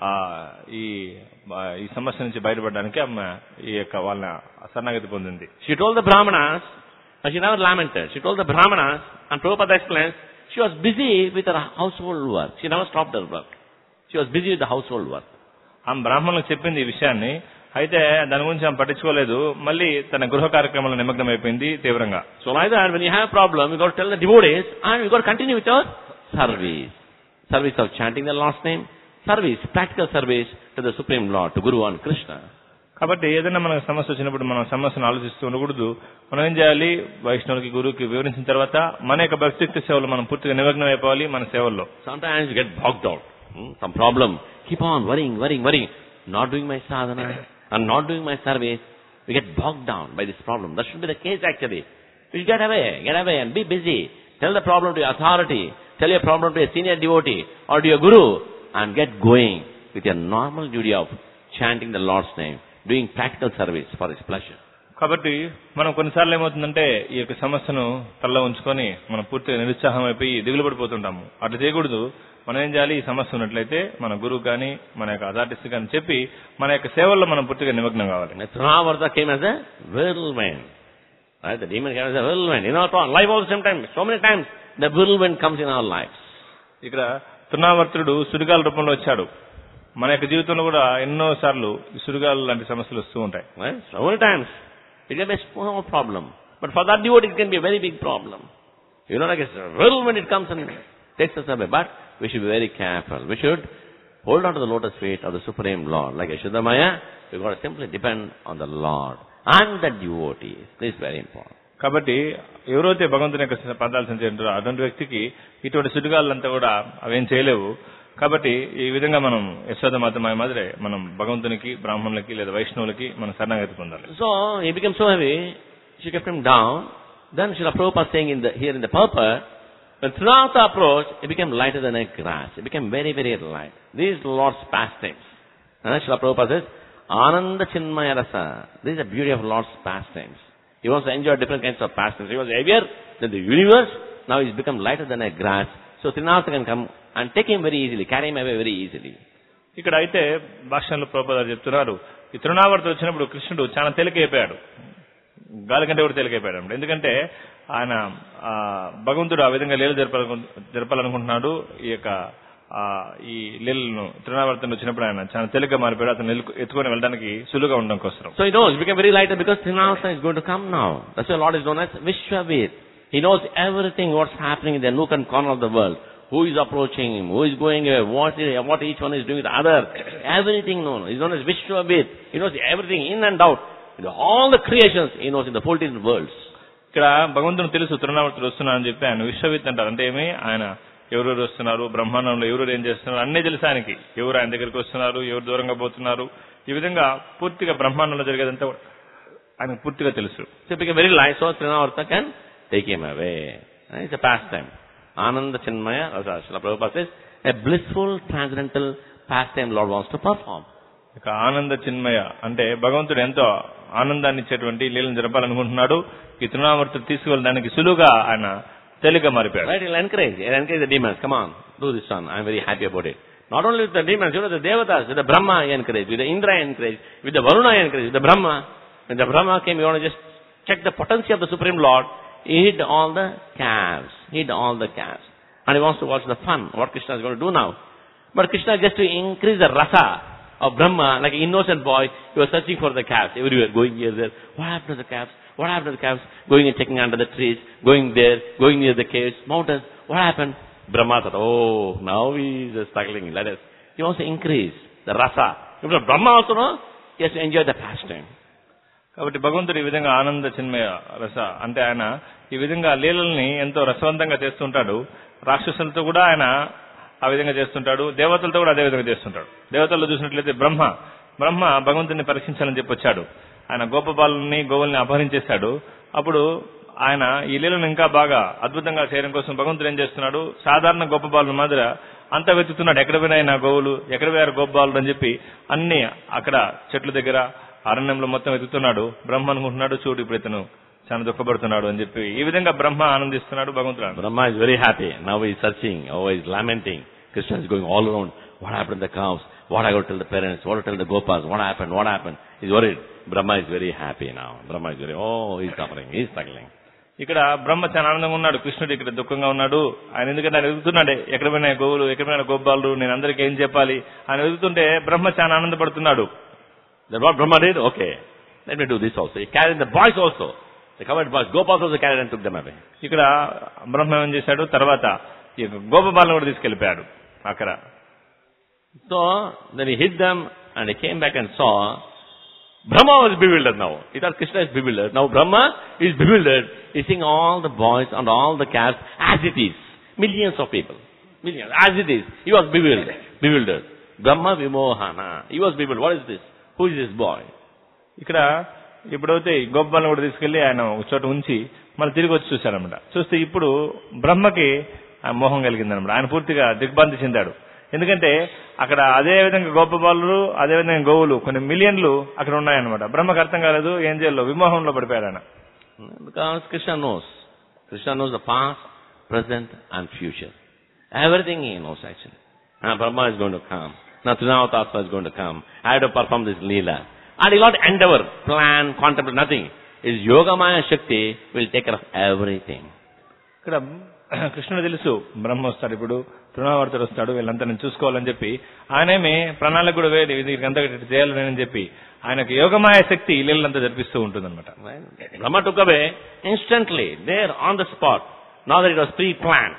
ఈ ఈ సమస్య నుంచి బయటపడడానికి ఆమె ఈ యొక్క వాళ్ళ శరణాగతి పొందింది. She told the Brahmanas, but she never lamented. She told the Brahmanas, and Prabhupada explains, she was busy with her household work. She never stopped her work. She was busy with the household work. ఆమె బ్రాహ్మణులకు చెప్పింది ఈ విషయాన్ని, అయితే దాని గురించి ఆమె పట్టించుకోలేదు. మళ్ళీ తన గృహ కార్యక్రమంలో నిమగ్నం అయిపోయింది తీవ్రంగా. So like that, when you have a problem, you got to tell the devotees, and you got to continue with your service. Service of chanting the Lord's name, service, practical service to the Supreme Lord, to Guru and Krishna. కాబట్టి ఏదైనా మనకు సమస్య వచ్చినప్పుడు మనం సమస్యను ఆలోచిస్తూ ఉండకూడదు. మనం ఏం చేయాలి, వైష్ణవులకి గురువుకి వివరించిన తర్వాత మన యొక్క భక్తియుక్త సేవలు మనం పూర్తిగా నిమగ్నం అయిపోవాలి మన సేవల్లో. Sometimes you get bogged out. Hmm? Some problem. Keep on worrying, worrying, worrying. Not doing my sadhana and not doing my service. We get bogged down by this problem. That should be the case actually. You should get away, get away and be busy. Tell the problem to your authority. Tell your problem to a senior devotee or to your guru and get going with your normal duty of chanting the Lord's name, doing practical service for His pleasure. కాబట్టి మనం కొన్నిసార్లు ఏమవుతుందంటే ఈ యొక్క సమస్యను తలలో ఉంచుకొని మనం పూర్తిగా నిరుత్సాహం అయిపోయి దిగులు పడిపోతుంటాము. అట్లా చేయకూడదు. మనం ఏం చేయాలి, ఈ సమస్య ఉన్నట్లయితే మన గురువు కానీ మన యొక్క అథారిటీస్ కానీ చెప్పి మన యొక్క సేవల్లో మనం పూర్తిగా నిమగ్నం కావాలి. Trinavarta came as a whirlwind. Right? The demon came as a whirlwind. In our life also sometimes, so many times, the whirlwind comes in our lives. ఇక్కడ తృణావర్తుడు సుడిగాల రూపంలో వచ్చాడు. మన యొక్క జీవితంలో కూడా ఎన్నో సార్లు సుడిగాలు లాంటి సమస్యలు వస్తూ ఉంటాయి. Right? So many times. It can be a small problem. But for that devotee, it can be a very big problem. You know, like a whirlwind, it comes and takes us away. But we should be very careful. We should hold on to the lotus feet of the Supreme Lord. Like Yashodamaya, we've got to simply depend on the Lord and the devotees. This is very important. కాబట్టి ఎవరైతే భగవంతుని యొక్క పదాలు సంచరించారో అటువంటి వ్యక్తికి ఇటువంటి సుడిగాళ్ళంతా కూడా అవేం చేయలేవు. కాబట్టి ఈ విధంగా మనం యశోదమాత మాదిరే మనం భగవంతునికి, బ్రాహ్మణులకి లేదా వైష్ణవులకి మనం శరణాగతి పొందాలి. So he became so heavy, she kept him down. Then Srila Prabhupada saying in the, here in the purport, when Trinavata approached, it became lighter than a grass. It became very, very light. These Lord's pastimes. And then Srila Prabhupada says, Ananda Chinmaya Rasa. This is the beauty of Lord's pastimes. He wants to enjoy different kinds of pastimes. He was heavier than the universe. Now he's become lighter than a grass. So Trinavata can come and take him very easily, carry him away very easily. ఇక్కడ అయితే భాష్యంలో ప్రభుపాద చెప్తున్నారు, ఈ తృణావర్తి వచ్చినప్పుడు కృష్ణుడు చాలా తేలికైపోయాడు, గాలి కంటే కూడా తేలికైపోయాడు. ఎందుకంటే ఆయన భగవంతుడు ఆ విధంగా లీల జరపాలను జరపాలనుకుంటున్నాడు. ఈ యొక్క ఈ లీలను తృణావర్తన వచ్చినప్పుడు ఆయన చాలా తేలిగ్గా మారిపోయాడు. అతను ఎత్తుకొని వెళ్ళడానికి సులువుగా ఉండడం కోసం. So he knows he became very lighter because Trinavata is going to come now. That's why Lord is known as Vishwavit. He knows everything what's happening in the nook and corner of the world. Who is approaching him, who is going away, what, is, what each one is doing with the other. Everything known. He's known as Vishwavit. He knows everything in and out. All the creations he knows in the fourteen worlds. ఇక్కడ భగవంతుని తెలుసు తృణావర్తుడు వస్తున్నారని చెప్పి ఆయన విశ్వవిత్ అంటారు. అంటే ఏమి, ఆయన ఎవరెవరు వస్తున్నారు, బ్రహ్మాండంలో ఎవరెవరు ఏం చేస్తున్నారు అన్నీ తెలుసు ఆయనకి. ఎవరు ఆయన దగ్గరికి వస్తున్నారు, ఎవరు దూరంగా పోతున్నారు, ఈ విధంగా పూర్తిగా బ్రహ్మాండంలో జరిగేదంతా ఆయనకు పూర్తిగా తెలుసు. So he became very light, so Trinavarta can take him away. It's a pastime. Ananda Chinmaya, as Srila Prabhupada says, a blissful transcendental pastime Lord wants to perform. ఇక ఆనంద చిన్మయ అంటే భగవంతుడు ఎంతో ఆనందాన్ని ఇచ్చేటువంటి లీలను జరపాలనుకుంటున్నాడు. ఈ తృణావర్తుడు తీసుకువెళ్ళడానికి సులువుగా ఆయన తేలిగ్గా మారిపోయాడు. Right, he'll encourage, he'll encourage the demons. Come on, do this one. I'm very happy about it. Not only with the demons, you know, the devatas, with the Brahma he encouraged, with the Indra he encouraged, with the Varuna he encouraged, with the Brahma. When the Brahma came, you want to just check the potency of the Supreme Lord. He hid all the calves. He hid all the calves. And he wants to watch the fun, what Krishna is going to do now. But Krishna, just to increase the rasa of Brahma, like an innocent boy, he was searching for the calves everywhere, going here, there. What happened to the calves? What happened to the calves? Going and checking under the trees, going there, going near the caves, mountains. What happened? Brahma thought, oh, now he is struggling. Let us. He wants to increase the rasa. Because Brahma also, no? He has to enjoy the pastime. కాబట్టి భగవంతుడు ఈ విధంగా ఆనంద చిన్మయ రస అంటే ఆయన ఈ విధంగా లీలల్ని ఎంతో రసవంతంగా చేస్తుంటాడు. రాక్షసులతో కూడా ఆయన ఆ విధంగా చేస్తుంటాడు, దేవతలతో కూడా అదే విధంగా చేస్తుంటాడు. దేవతల్లో చూసినట్లయితే బ్రహ్మ బ్రహ్మ భగవంతుడిని పరీక్షించాలని చెప్పి వచ్చాడు. ఆయన గోపబాలుని గోవుల్ని అపహరించేశాడు. అప్పుడు ఆయన ఈ లీలను ఇంకా బాగా అద్భుతంగా చేయడం కోసం భగవంతుడు ఏం చేస్తున్నాడు, సాధారణ గోపబాలుల మాదిరి అంతా వెతుకుతున్నాడు. ఎక్కడ పోయినా గోవులు, ఎక్కడ పోయారు గోపబాలుడు అని చెప్పి అన్ని అక్కడ చెట్ల దగ్గర అరణ్యంలో మొత్తం వెతుకుతున్నాడు. బ్రహ్మ అనుకుంటున్నాడు, చూడు ఇప్పుడు ఇతను చాలా దుఃఖపడుతున్నాడు అని చెప్పి ఈ విధంగా బ్రహ్మ ఆనందిస్తున్నాడు. భగవంతుడు Brahma is very happy. Now he is searching, oh, he is lamenting. Krishna is going all around. What happened to the cows? What I got to tell the parents? What to tell the gopas? What happened? What happened? He is worried. Brahma is very happy now. Brahma is very, oh, he is suffering. He is struggling. ఇక్కడ బ్రహ్మ చాలా ఆనందంగా ఉన్నాడు, కృష్ణుడు ఇక్కడ దుఃఖంగా ఉన్నాడు. ఆయన ఎందుకంటే ఆయన వెతుకుతున్నాడే, ఎక్కడ పోయినా గోవులు, ఎక్కడ పోయినా గోపాలు, నేను అందరికీ ఏం చెప్పాలి ఆయన వెతుకుతుంటే బ్రహ్మ చాలా ఆనందపడుతున్నాడు. That's what Brahma did? Okay. Let me do this also. He carried the boys also. The covered boys. Gopas also carried and took them away. ఇక్కడ బ్రహ్మ ఏం చేశాడు, తర్వాత ఈ గోపబాలను కూడా తీసుకెళ్లిపోయాడు అక్కడ. So, then he hid them and he came back and saw Brahma was bewildered now. He thought Krishna is bewildered. Now Brahma is bewildered. He's seeing all the boys and all the calves as it is. Millions of people. Millions. As it is. He was bewildered. Bewildered. Brahma Vimohana. He was bewildered. What is this? Who is this boy? ఇక్కడ ఇప్పుడైతే గోపాలను కూడా తీసుకెళ్లి ఆయన ఒక చోట ఉంచి మళ్ళీ తిరిగి వచ్చి చూశారనమాట. చూస్తే ఇప్పుడు బ్రహ్మకి మోహం కలిగిందనమాట. ఆయన పూర్తిగా దిగ్భ్రాంతి చెందాడు. ఎందుకంటే అక్కడ అదే విధంగా గోపబాలు, అదే విధంగా గోవులు, కొన్ని మిలియన్లు అక్కడ ఉన్నాయన్నమాట. బ్రహ్మకు అర్థం కాలేదు, ఏం చేయాలో విమోహంలో పడిపోయాడు ఆయన. Because Krishna knows. Krishna knows the past, present and future. Everything he knows actually. Now Brahma is going to come. Now Trinavata is going to come. I have to perform this Leela. And he will not endeavor, plan, contemplate, nothing. His Yogamaya Shakti will take care of everything. ఇక్కడ కృష్ణుడు తెలుసు బ్రహ్మ వస్తాడు, ఇప్పుడు తృణావర్తుడు వస్తాడు, వీళ్ళంతా నేను చూసుకోవాలని చెప్పి ఆయనేమి ప్రణాళిక కూడా వేడి వీళ్ళంతా చేయాలని చెప్పి ఆయనకు యోగమాయ శక్తి ఇల్లంతా జరిపిస్తూ ఉంటుంది అనమాట. Brahma took away instantly, there on the spot. Not that it was pre-planned.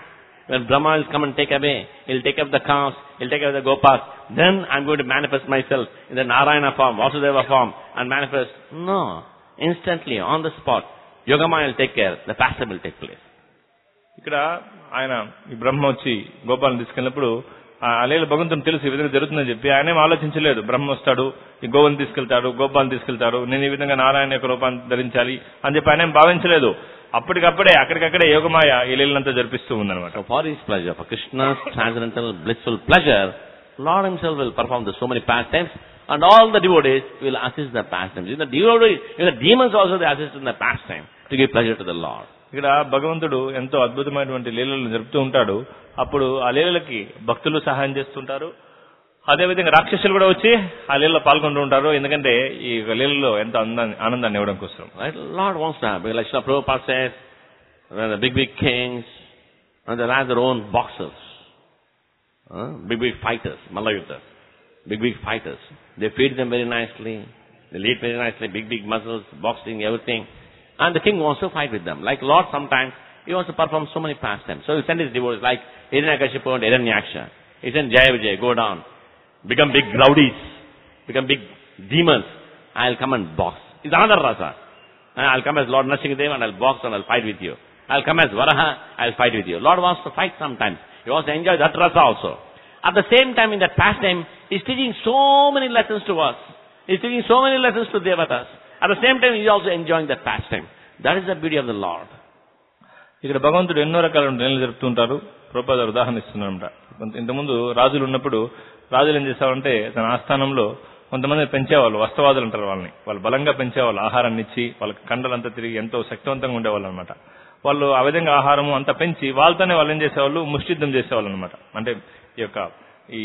when Brahma will come and take away, he'll take up the cows, he'll take away the gopas, then I'm going to manifest myself in the Narayana form, Vasudeva form, and manifest. No. Instantly, on the spot, Yogamaya will take care, the pastime will take place. ఇక్కడ ఆయన ఈ బ్రహ్మ వచ్చి గోపాలను తీసుకెళ్ళినప్పుడు ఆ లీల భగవంతుని తెలుసు ఈ విధంగా జరుగుతుందని చెప్పి ఆయనేం ఆలోచించలేదు. బ్రహ్మ వస్తాడు, ఈ గోవుని తీసుకెళ్తాడు, గోపాలను తీసుకెళ్తాడు, నేను ఈ విధంగా నారాయణ యొక్క రూపాన్ని ధరించాలి అని చెప్పి ఆయనేం భావించలేదు. అప్పటికప్పుడే అక్కడికక్కడే యోగమాయ ఈ లీలంతా జరిపిస్తూ ఉందన్నమాట. For his pleasure, for Krishna's transcendental blissful pleasure, Lord himself will perform the so many pastimes and all the devotees will assist the pastimes. In the devotees, in the demons also they assist in the pastime to give pleasure to the Lord. ఇక్కడ భగవంతుడు ఎంతో అద్భుతమైనటువంటి లీలలను జరుపుతూ ఉంటాడు. అప్పుడు ఆ లీలలకి భక్తులు సహాయం చేస్తుంటారు. అదేవిధంగా రాక్షసులు కూడా వచ్చి ఆ లీలలో పాల్గొంటూ ఉంటారు. ఎందుకంటే ఈ లీలలో ఎంతో ఆనందాన్ని ఇవ్వడం కోసం. Right? Lord wants to have, like Srila Prabhupada says, when the big big kings, and they have their own boxers, uh, big big fighters, Mallayuddhas, big big fighters. They feed them very nicely, they eat very nicely, big big muscles, boxing, everything. And the king wants to fight with them. Like Lord sometimes, he wants to perform so many pastimes. So he sent his devotees like Hiranyakashipu and Hiranyaksha. He sent Jaya Vijay, go down, become big rowdies, become big demons. I'll come and box. It's another rasa. I'll come as Lord Nrsimhadev and I'll box and I'll fight with you. I'll come as Varaha, I'll fight with you. Lord wants to fight sometimes. He wants to enjoy that rasa also. At the same time, in that pastime, he's teaching so many lessons to us. He's teaching so many lessons to Devatas. At the same time, he is also enjoying that pastime. That is the beauty of the Lord. ఇక్కడ భగవంతుడు ఎన్నో రకాల లీలలు జరుపుతుంటారు. ప్రభుపాద ఉదాహరణ ఇస్తున్నారన్నమాట. ఇంతకుముందు రాజులు ఉన్నప్పుడు రాజులు ఏం చేసేవారంటే తన ఆస్థానంలో కొంతమంది పెంచేవాళ్ళు, వస్తవాదులు అంటారు వాళ్ళని. వాళ్ళు బలంగా పెంచేవాళ్ళు, ఆహారాన్ని ఇచ్చి వాళ్ళకి కండలంతా తిరిగి ఎంతో శక్తివంతంగా ఉండేవాళ్ళు అనమాట. వాళ్ళు ఆ విధంగా ఆహారము అంతా పెంచి వాళ్ళతోనే వాళ్ళు ఏం చేసేవాళ్ళు, ముష్టిద్ధం చేసేవాళ్ళు అనమాట. అంటే ఈ యొక్క ఈ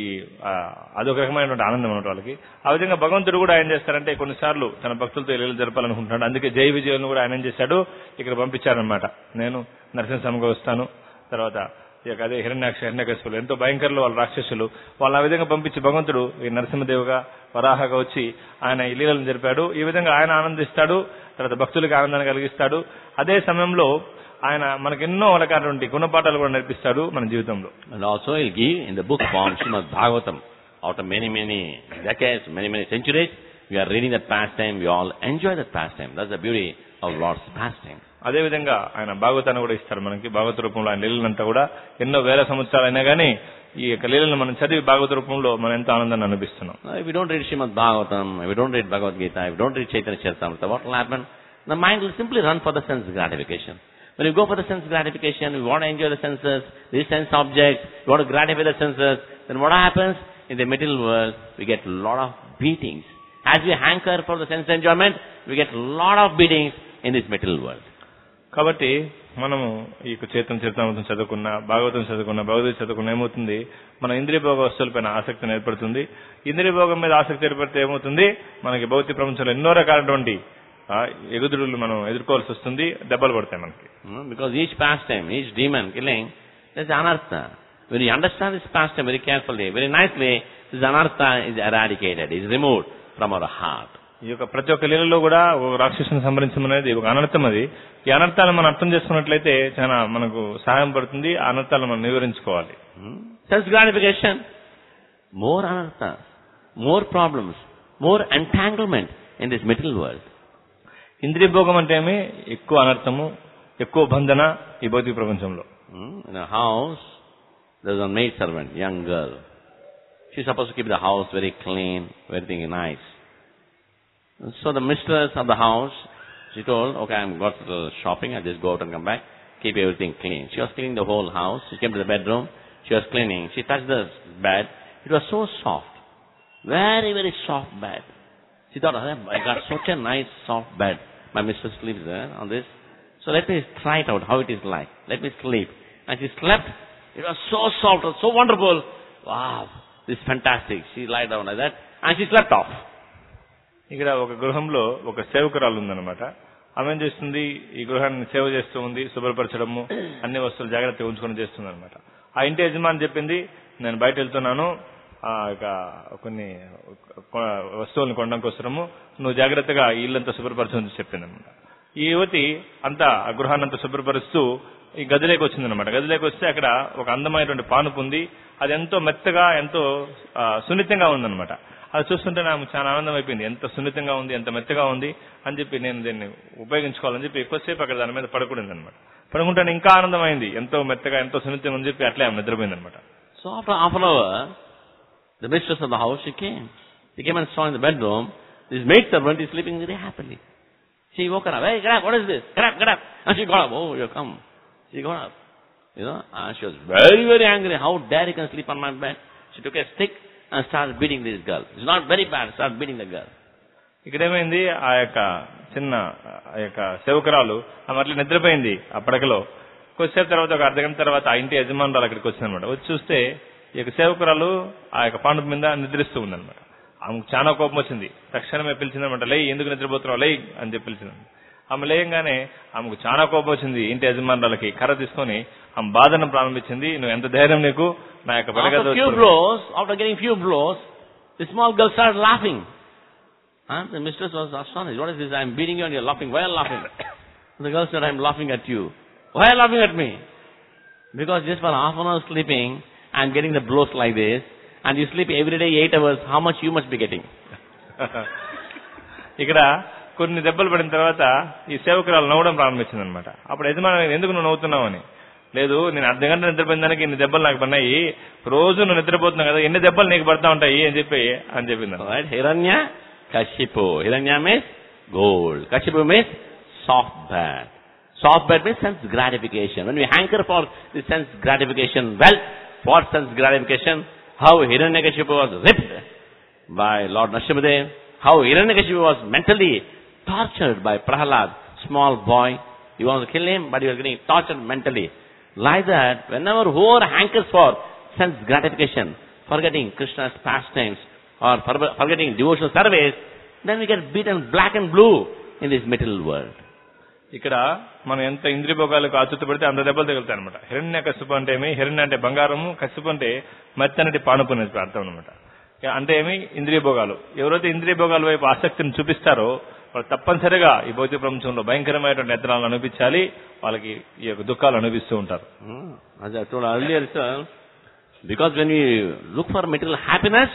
అదొక రకమైనటువంటి ఆనందం అన్నమాట వాళ్ళకి. ఆ విధంగా భగవంతుడు కూడా ఆయన చేస్తారంటే కొన్నిసార్లు తన భక్తులతో లీలలు జరపాలనుకుంటున్నాడు. అందుకే జయ విజయులను కూడా ఆయన ఏం చేశాడు, ఇక్కడ పంపించారనమాట. నేను నరసింహస్వామిగా వస్తాను, తర్వాత ఇక అదే హిరణ్యాక్ష హిరణ్యకశిపులు ఎంతో భయంకరులు వాళ్ళ రాక్షసులు, వాళ్ళు ఆ విధంగా పంపించి భగవంతుడు ఈ నరసింహదేవుగా వరాహగా వచ్చి ఆయన ఈ లీలను జరిపాడు. ఈ విధంగా ఆయన ఆనందిస్తాడు, తర్వాత భక్తులకు ఆనందాన్ని కలిగిస్తాడు. అదే సమయంలో ఆయన మనకు ఎన్నో రకాలైన గుణపాఠాలు కూడా నేర్పిస్తాడు మన జీవితంలో. And also he'll give in the book form Srimad Bhagavatam. After many many decades, many many centuries, we are reading that pastime, we all enjoy that pastime. That's the beauty of Lord's pastime. అదే విధంగా ఆయన భాగవతాన్ని కూడా ఇస్తారు మనకి. భాగవత రూపంలో ఆయన లీలలంతా కూడా ఎన్నో వేల సంవత్సరాలు అయినా కానీ ఈ యొక్క లీలను మనం చదివి భాగవత రూపంలో మనం ఎంతో ఆనందాన్ని అనిపిస్తున్నాం. If we don't read Srimad Bhagavatam, if we don't read Bhagavad Gita, if we don't read Chaitanya Charitamrita, what will happen? The mind will simply run for the sense gratification. When you go for the sense gratification, we want to enjoy the senses, these sense objects, we want to gratify the senses, then what happens? In the material world, we get a lot of beatings. As we hanker for the sense enjoyment, we get a lot of beatings in this material world. కాబట్టి మనము ఈ చైతన్య చరితామృతం చదువుకున్నా, భాగవతం చదువుకున్నా, భగవద్గీత చదువుకున్నా ఏమవుతుంది, మన ఇంద్రియ భోగ వస్తువులపైన ఆసక్తిని ఏర్పడుతుంది. ఇంద్రియ భోగం మీద ఆసక్తి ఏర్పడితే ఏమవుతుంది, మనకి భౌతిక ప్రపంచంలో ఎన్నో రకాలైనటువంటి ఎగుదుడులు మనం ఎదుర్కోవాల్సి వస్తుంది, దెబ్బలు పడతాయి మనకి. Because each pastime, each demon killing, there's anartha. When you understand this pastime very carefully, very nicely, this anartha is eradicated, is removed from our heart. ఈ యొక్క ప్రతి ఒక్క లీలలో కూడా ఒక రాక్షసుని సంహరించడం అనేది ఒక అనర్థం. అది ఈ అనర్థాలను మనం అర్థం చేసుకున్నట్లయితే చాలా మనకు సహాయం పడుతుంది. ఆ అనర్థాలను మనం నివారించుకోవాలి. Sense gratification, more anartha, more problems, more entanglement in this material world. ఇంద్రియ భోగం అంటే ఏమి, ఎక్కువ అనర్థము, ఎక్కువ బంధన ఈ భౌతిక ప్రపంచంలో. In a house, there's a maid servant, young girl. She's supposed to keep the house very clean, everything nice. So the mistress of the house, she told, okay, I'm got to shopping, I'll just go out and come back, keep everything clean. She was cleaning the whole house. She came to the bedroom, she was cleaning. She touched the bed. It was so soft, very, very soft bed. She thought, I got such a nice soft bed. My mistress sleeps there on this. So let me try it out, how it is like. Let me sleep. And she slept. It was so soft, it was so wonderful. Wow, this is fantastic. She lied down like that and she slept off. ఇక్కడ ఒక గృహంలో ఒక సేవకురాలు ఉందన్నమాట. ఆమె ఏం చేస్తుంది, ఈ గృహాన్ని సేవ చేస్తూ ఉంది, శుభ్రపరచడము, అన్ని వస్తువులు జాగ్రత్తగా ఉంచుకొని చేస్తుంది అనమాట. ఆ ఇంటి యజమాని చెప్పింది, నేను బయట వెళ్తున్నాను, ఇక కొన్ని వస్తువులను కొనడం కోసము నువ్వు జాగ్రత్తగా ఇల్లంతా శుభ్రపరచమని చెప్పింది అనమాట. ఈ యువతి అంతా ఆ గృహాన్నంతా శుభ్రపరుస్తూ ఈ గదిలోకి వచ్చిందనమాట. గదిలోకి వస్తే అక్కడ ఒక అందమైనటువంటి పానుపు ఉంది. అది ఎంతో మెత్తగా ఎంతో సున్నితంగా ఉందన్నమాట. అది చూస్తుంటే నాకు చాలా ఆనందం అయిపోయింది. ఎంత సున్నితంగా ఉంది, ఎంత మెత్తగా ఉంది అని చెప్పి నేను దీన్ని ఉపయోగించుకోవాలని చెప్పి ఎక్కువసేపు అక్కడ దాని మీద పడుకుంది అనమాట. పడుకుంటే ఇంకా ఆనందమైంది. ఎంతో మెత్తగా ఎంతో సున్నితంగా అని చెప్పి అట్లే ఆమె నిద్రపోయింది అనమాట. So after half an hour, the mistress of the house, she came. She came and saw in the bedroom, this maid servant is sleeping very happily. She woke her up. Hey, get up, what is this? Get up, get up. And she got up. Oh, you come. She got up. You know, and she was very, very angry. How dare you can sleep on my bed? She took a stick and started beating this girl. It's not very bad. Started beating the girl. ఇక్కడేమైంది, ఆ యొక్క చిన్న ఆ యొక్క సేవకురాలు ఆమె అట్లా నిద్రపోయింది ఆ పడకలో. కొద్దిసేపు తర్వాత ఒక అర్ధ గంట తర్వాత ఆ ఇంటి యజమానురాలు అక్కడికి వచ్చిందనమాట. వచ్చి చూస్తే ఈ యొక్క సేవకురాలు ఆ యొక్క పాండు మీద నిద్రిస్తూ ఉందనమాట. ఆమెకు చాలా కోపం వచ్చింది. తక్షణమే పిలిచిందనమాట. లే, ఎందుకు నిద్రపోతున్నావు, లే అని చెప్పి పిలిచింది. ఆమె లేయంగానే ఆమెకు చాలా కోపం వచ్చింది. ఇంటి యజమానురాలకి కర్ర తీసుకొని ఆమె బాధను ప్రారంభించింది. నువ్వు ఎంత ధైర్యం నీకు నా యొక్క After few blows, after getting few blows, the small girl started laughing. Huh? The mistress was astonished. What is this? I am beating you and you are laughing. Why are you laughing? The girl said, I am laughing at you. Why are you laughing at me? Because just for half an hour sleeping and getting the blows like this, and you sleep every day eight hours, how much you must be getting? ఇక్కడ కొన్ని దెబ్బలు పడిన తర్వాత ఈ సేవకురాలు నవ్వడం ప్రారంభించింది అనమాట. అప్పుడు యజమాని, ఎందుకు నువ్వు నవ్వుతున్నావు అని. లేదు, నేను అర్ధ గంట నిద్రపోయిన దానికి ఇన్ని దెబ్బలు నాకు పడినాయి. రోజు నువ్వు నిద్రపోతున్నావు కదా, ఎన్ని దెబ్బలు నీకు పడతా ఉంటాయి అని చెప్పి అని చెప్పింది. హిరణ్య కశ్యపు. హిరణ్య means gold. Kashipu means soft bed. Soft bed means sense gratification. When we hanker for the sense gratification, wealth for sense gratification, how Hiranyakashipu was ripped by Lord Nrsimhadev, how Hiranyakashipu was mentally tortured by Prahalad, small boy. He wanted to kill him, but he was getting tortured mentally. Like that, whenever whoever hankers for sense gratification, forgetting Krishna's pastimes, or forgetting devotional service, then we get beaten black and blue in this material world. ఇక్కడ మనం ఎంత ఇంద్రియ భోగాలకు ఆతుత పడితే అంత దెబ్బలు తగులుతాయి అనమాట. హిరణ్య కశ్యపు అంటే ఏమి, హిరణ్య అంటే బంగారము, కశ్యపు అంటే మెత్తనటి పానుపు అనేది అర్థం అనమాట. అంటే ఏమి, ఇంద్రియ భోగాలు. ఎవరైతే ఇంద్రియ భోగాల వైపు ఆసక్తిని చూపిస్తారో వాళ్ళు తప్పనిసరిగా ఈ భౌతిక ప్రపంచంలో భయంకరమైనటువంటి నేత్రాలను అనిపించాలి, వాళ్ళకి ఈ యొక్క దుఃఖాలు అనిపిస్తూ ఉంటారు. As I told earlier, sir, because when you look for material happiness,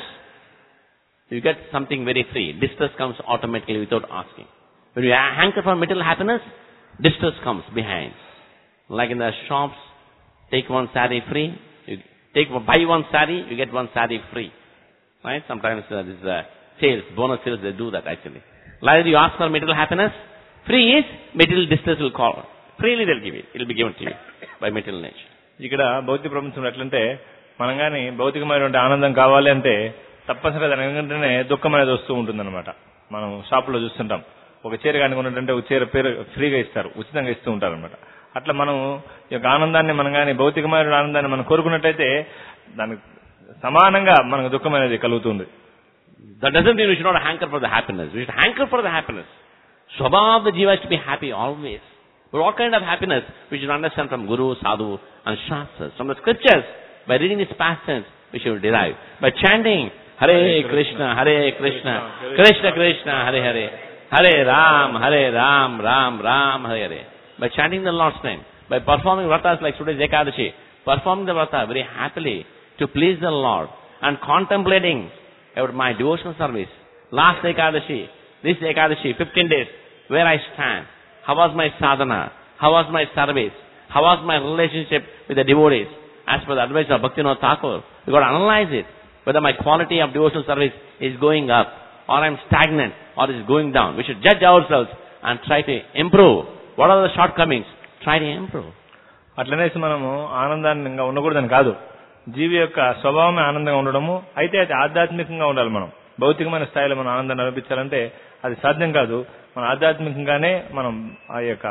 you get something very free. Distress comes automatically without asking. When you hanker for material happiness, distress comes behind. Like in the shops, take one saree free. You take buy one saree, you get one saree free. Right? Sometimes uh, this uh, sales, bonus sales, they do that actually. Like you ask for material happiness, free is material distress will call. Freely they'll give it. It will be given to you by material nature. ఇక్కడ భౌతిక ప్రపంచంలో ఎట్లంటే, మనం కానీ భౌతికమైనటువంటి ఆనందం కావాలి అంటే తప్పనిసరిగా దాని ఎందుకంటేనే దుఃఖం అనేది వస్తూ ఉంటుంది అనమాట. మనం షాపులో చూస్తుంటాం, ఒక చీర కానీ కొన్నట్టంటే ఒక చీర పేరు ఫ్రీగా ఇస్తారు, ఉచితంగా ఇస్తూ ఉంటారు అనమాట. అట్లా మనం ఈ యొక్క ఆనందాన్ని మనం కానీ భౌతికమైన ఆనందాన్ని మనం కోరుకున్నట్టయితే దానికి సమానంగా మనకు దుఃఖం అనేది కలుగుతుంది. That doesn't mean we should not hanker for the happiness. We should hanker for the happiness. Swabhava of the jiva is to be happy always. But what kind of happiness we should understand from Guru, Sadhu and Shastras. From the scriptures, by reading these passages, we should derive. By chanting, Hare Krishna, Hare Krishna, Krishna Krishna, Hare Hare, Hare Ram, Hare Ram, Ram Ram, Hare Hare. By chanting the Lord's name, by performing vratas like today's Ekadashi, performing the vrata very happily to please the Lord and contemplating about my devotional service. Last Ekadashi, this Ekadashi, fifteen days, where I stand, how was my sadhana, how was my service, how was my relationship with the devotees. As per the advice of Bhaktivinoda Thakur, we got to analyze it, whether my quality of devotional service is going up, or I am stagnant, or is going down. We should judge ourselves and try to improve. What are the shortcomings? Try to improve. అట్లనేసి మనము ఆనందాన్ని ఉండకూడదని కాదు. జీవి యొక్క స్వభావమే ఆనందంగా ఉండడము. అయితే అది ఆధ్యాత్మికంగా ఉండాలి. మనం భౌతికమైన స్థాయిలో మనం ఆనందాన్ని అనిపించాలంటే అది సాధ్యం కాదు. మన ఆధ్యాత్మికంగానే మనం ఆ యొక్క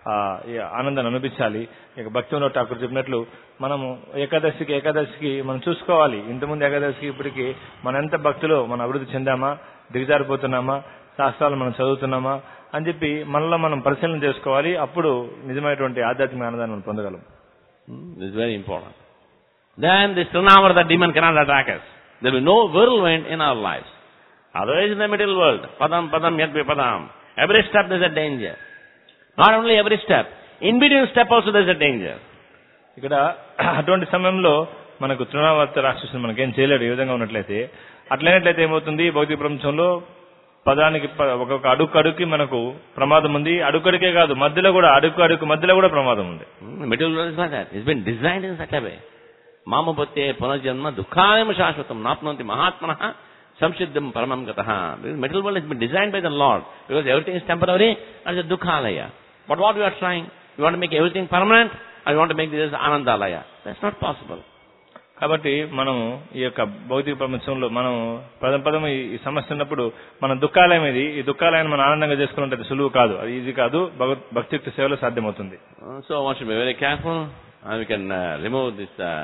ఆనందాన్ని అనిపించాలి. ఇక భక్తివినోద్ ఠాకూర్ చెప్పినట్లు మనము ఏకాదశికి ఏకాదశికి మనం చూసుకోవాలి. ఇంతకుముందు ఏకాదశికి ఇప్పటికి మనం ఎంత భక్తులు మనం అభివృద్ధి చెందామా, దిగజారిపోతున్నామా, శాస్త్రాలు మనం చదువుతున్నామా అని చెప్పి మనలో మనం పరిశీలన చేసుకోవాలి. అప్పుడు నిజమైనటువంటి ఆధ్యాత్మిక ఆనందాన్ని మనం పొందగలం. This is very important. Then this Trinavarta demon cannot attack us. There will be no whirlwind in our lives. Otherwise in the material world, padam padam yadvi padam. Every step there is a danger. Not only every step. In between step also there is a danger. ఇక్కడ అటువంటి సమయంలో మనకు తృణావర్త రాక్షసులు మనకేం చేయలేడు ఈ విధంగా ఉన్నట్లయితే. అట్లయినట్లయితే ఏమవుతుంది, భౌతిక ప్రపంచంలో పదానికి ఒక్కొక్క అడుగు అడుగుకి మనకు ప్రమాదం ఉంది. అడుగుడికే కాదు, మధ్యలో కూడా అడుగు అడుగు మధ్యలో కూడా ప్రమాదం ఉంది. Material world is like that. It's been designed in such a way. మామపత్యే పునర్జన్మ దుఃఖాయం శాశ్వతం నాప్నోతి మహాత్మనః సంసిద్ధం పరమం గతః. Material world has been designed by the Lord because everything is temporary and it's a dukhalaya. But what we are trying, we want to make everything permanent and we want to make this anandalaya. That's not possible. కాబట్టి మనం ఈ యొక్క భౌతిక ప్రపంచంలో మనం పదం పదం ఈ సమస్య ఉన్నప్పుడు మన దుఃఖాలయం ఇది, ఈ దుఃఖాలయాన్ని మనం ఆనందంగా చేసుకున్నట్టు అది సులువు కాదు, అది ఈజీ కాదు, భక్తియుక్త సేవలో సాధ్యమవుతుంది. So one should be very careful and we can uh, remove this uh,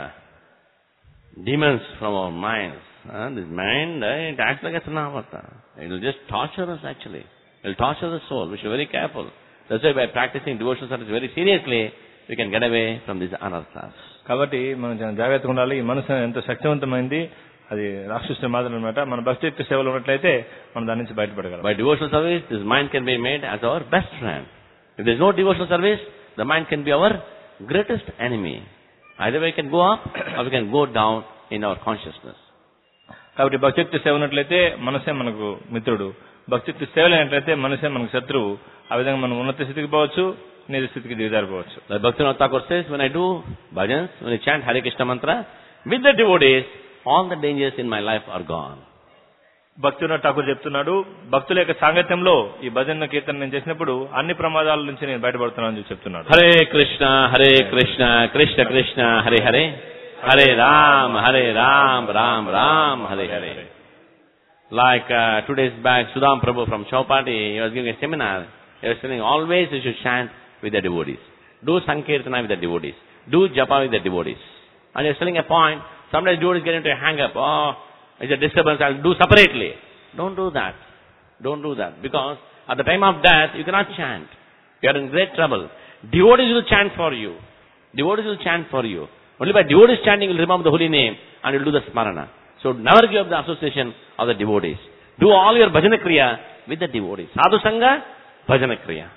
demons from our minds. Uh, this mind, uh, it acts like a tanavarta. It will just torture us actually. It will torture the soul. We should be very careful. That's why by practicing devotional service very seriously, we can get away from these anarthas. కాబట్టి మనం చాలా జాగ్రత్తగా ఉండాలి. ఈ మనసు ఎంత శక్తివంతమైంది, అది రాక్షసుల మాదిరి అన్నమాట. మన భక్తియుక్త సేవలో ఉన్నట్లయితే మనం దాని నుంచి బయటపడగలం. By devotional service, this mind can be made as our best friend. If there is no devotional service, the mind can be our greatest enemy. Either we can go up or we can go down in our consciousness. కాబట్టి భక్తియుక్త సేవ ఉన్నట్లయితే మనసే మనకు మిత్రుడు, భక్తియుక్త సేవ లేనట్లయితే మనసే మనకు శత్రువు. ఆ విధంగా మనం ఉన్నత స్థితికి పోవచ్చు, నీతి స్థితికి దిగజారిపోవచ్చు. Like Bhaktivinoda Thakur says, when I do bhajans, when I chant Hare Krishna mantra, with the devotees, all the dangers in my life are gone. భక్తివినోద Thakur చెప్తున్నాడు, భక్తుల యొక్క సాంగత్యంలో ఈ భజన కీర్తన నేను చేసినప్పుడు అన్ని ప్రమాదాల నుంచి నేను బయటపడుతున్నాను అని చెప్తున్నాడు. Hare Krishna Hare Krishna Krishna Krishna Hare Hare Hare Ram Hare Ram Ram Ram Hare Hare. Like uh, two days back, Sudham Prabhu from Chowpatty, he was giving a seminar. He was saying always you should chant with the devotees. Do Sankirtana with the devotees. Do Japa with the devotees. And he was telling a point, sometimes devotees get into a hang-up. Oh, it's a disturbance, I'll do separately. Don't do that. Don't do that. Because at the time of death, you cannot chant. You are in great trouble. Devotees will chant for you. Devotees will chant for you. Only by devotees chanting, you will remember the holy name and you will do the smarana. So never give up the association of the devotees. Do all your bhajana kriya with the devotees. Sadhu sangha, bhajana kriya.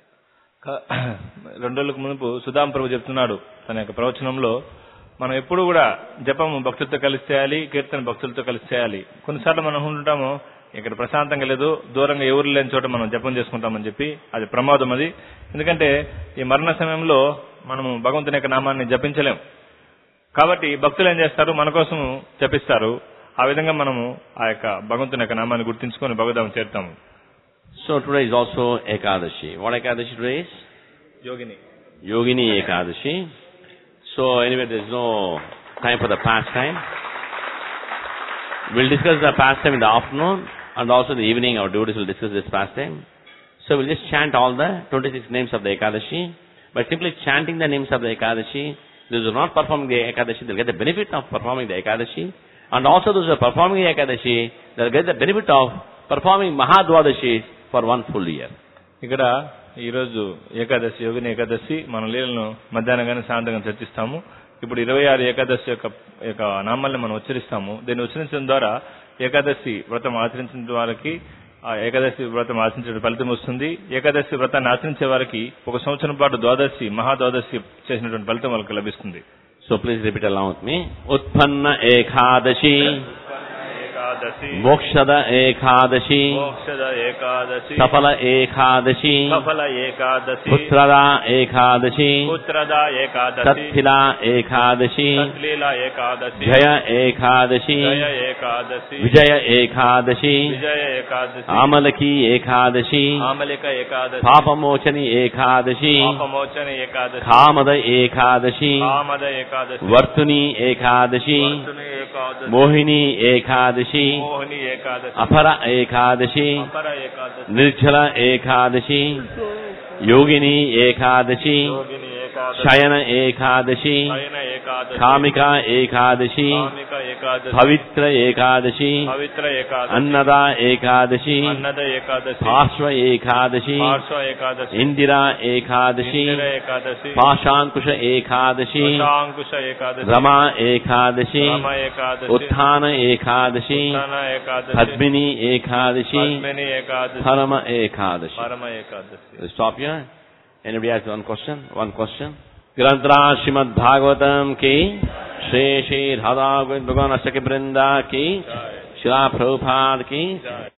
రెండు రోజులకు మునుపు సుధాం ప్రభు చెప్తున్నాడు తన యొక్క ప్రవచనంలో, మనం ఎప్పుడు కూడా జపము భక్తులతో కలిసి చేయాలి, కీర్తన భక్తులతో కలిసి చేయాలి. కొన్నిసార్లు మనం ఉంటాము ఇక్కడ ప్రశాంతంగా లేదు, దూరంగా ఎవరు లేని చోట మనం జపం చేసుకుంటామని చెప్పి, అది ప్రమాదం. అది ఎందుకంటే ఈ మరణ సమయంలో మనము భగవంతుని యొక్క నామాన్ని జపించలేం. కాబట్టి భక్తులు ఏం చేస్తారు, మన కోసం జపిస్తారు. ఆ విధంగా మనము ఆ యొక్క భగవంతుని యొక్క నామాన్ని గుర్తించుకొని భగవద్ధామం చేరుతాము. So today is also Ekadashi. What Ekadashi today is? Yogini. Yogini Ekadashi. So anyway, there is no time for the pastime. We'll discuss the pastime in the afternoon and also in the evening our devotees will discuss this pastime. So we'll just chant all the twenty-six names of the Ekadashi. By simply chanting the names of the Ekadashi, those who are not performing the Ekadashi, they'll get the benefit of performing the Ekadashi. And also those who are performing the Ekadashi, they'll get the benefit of performing Mahadwadashis for one full year. ఇక్కడ ఈరోజు ఏకాదశి, యోగిని ఏకాదశి, మన లీలను మధ్యాహ్నం కానీ సాయంత్రం చర్చిస్తాము. ఇప్పుడు ఇరవై ఆరు ఏకాదశి యొక్క యొక్క నామాల్ని మనం ఉచ్చరిస్తాము. దీన్ని ఉచ్చరించడం ద్వారా ఏకాదశి వ్రతం ఆచరించిన వారికి ఆ ఏకాదశి వ్రతం ఆచరించే ఫలితం వస్తుంది. ఏకాదశి వ్రతాన్ని ఆచరించే వారికి ఒక సంవత్సరం పాటు ద్వాదశి మహాద్వాదశి చేసినటువంటి ఫలితం వాళ్ళకి లభిస్తుంది. So please repeat along with me. Utpanna Ekadashi. Mokshada Ekadashi. Mokshada Ekadashi. Safala Ekadashi. Safala Ekadashi. Putrada Ekadashi. Putrada Ekadashi. Tathila Ekadashi. Tathila Ekadashi. Jaya Ekadashi. Jaya Ekadashi. Vijaya Ekadashi. Vijaya Ekadashi. Amalaki Ekadashi. Amalika Ekadashi. Papamochani Ekadashi. Papamochani Ekadashi. Kamada Ekadashi. Kamada Ekadashi. Vartuni Ekadashi. Vartuni Ekadashi. Mohini Ekadashi. Mohini Ekadashi. Apara Ekadashi. Apara Ekadashi. Nirjala Ekadashi. Yogini Ekadashi. Yogini Ekadashi. Shayana Ekadashi. Shayana Ekadashi. Kamika Ekadashi. Kamika Ekadashi. Pavitra Ekadashi. Pavitra Ekadashi. Annada Ekadashi. Annada Ekadashi. Parshva Ekadashi. Parshva Ekadashi. Indira Ekadashi. Indira Ekadashi. Pashankusha Ekadashi. Pashankusha Ekadashi. Rama Ekadashi. Rama Ekadashi. Utthana Ekadashi. Utthana Ekadashi. Padmini Ekadashi. Padmini Ekadashi. Parama Ekadashi. Parama Ekadashi. We'll stop here. Anybody has one question? One question? Grantra Srimad Bhagavatam ki, Shri Shri Radha Govinda Ashaki Brinda ki, Srila Prabhupada ki.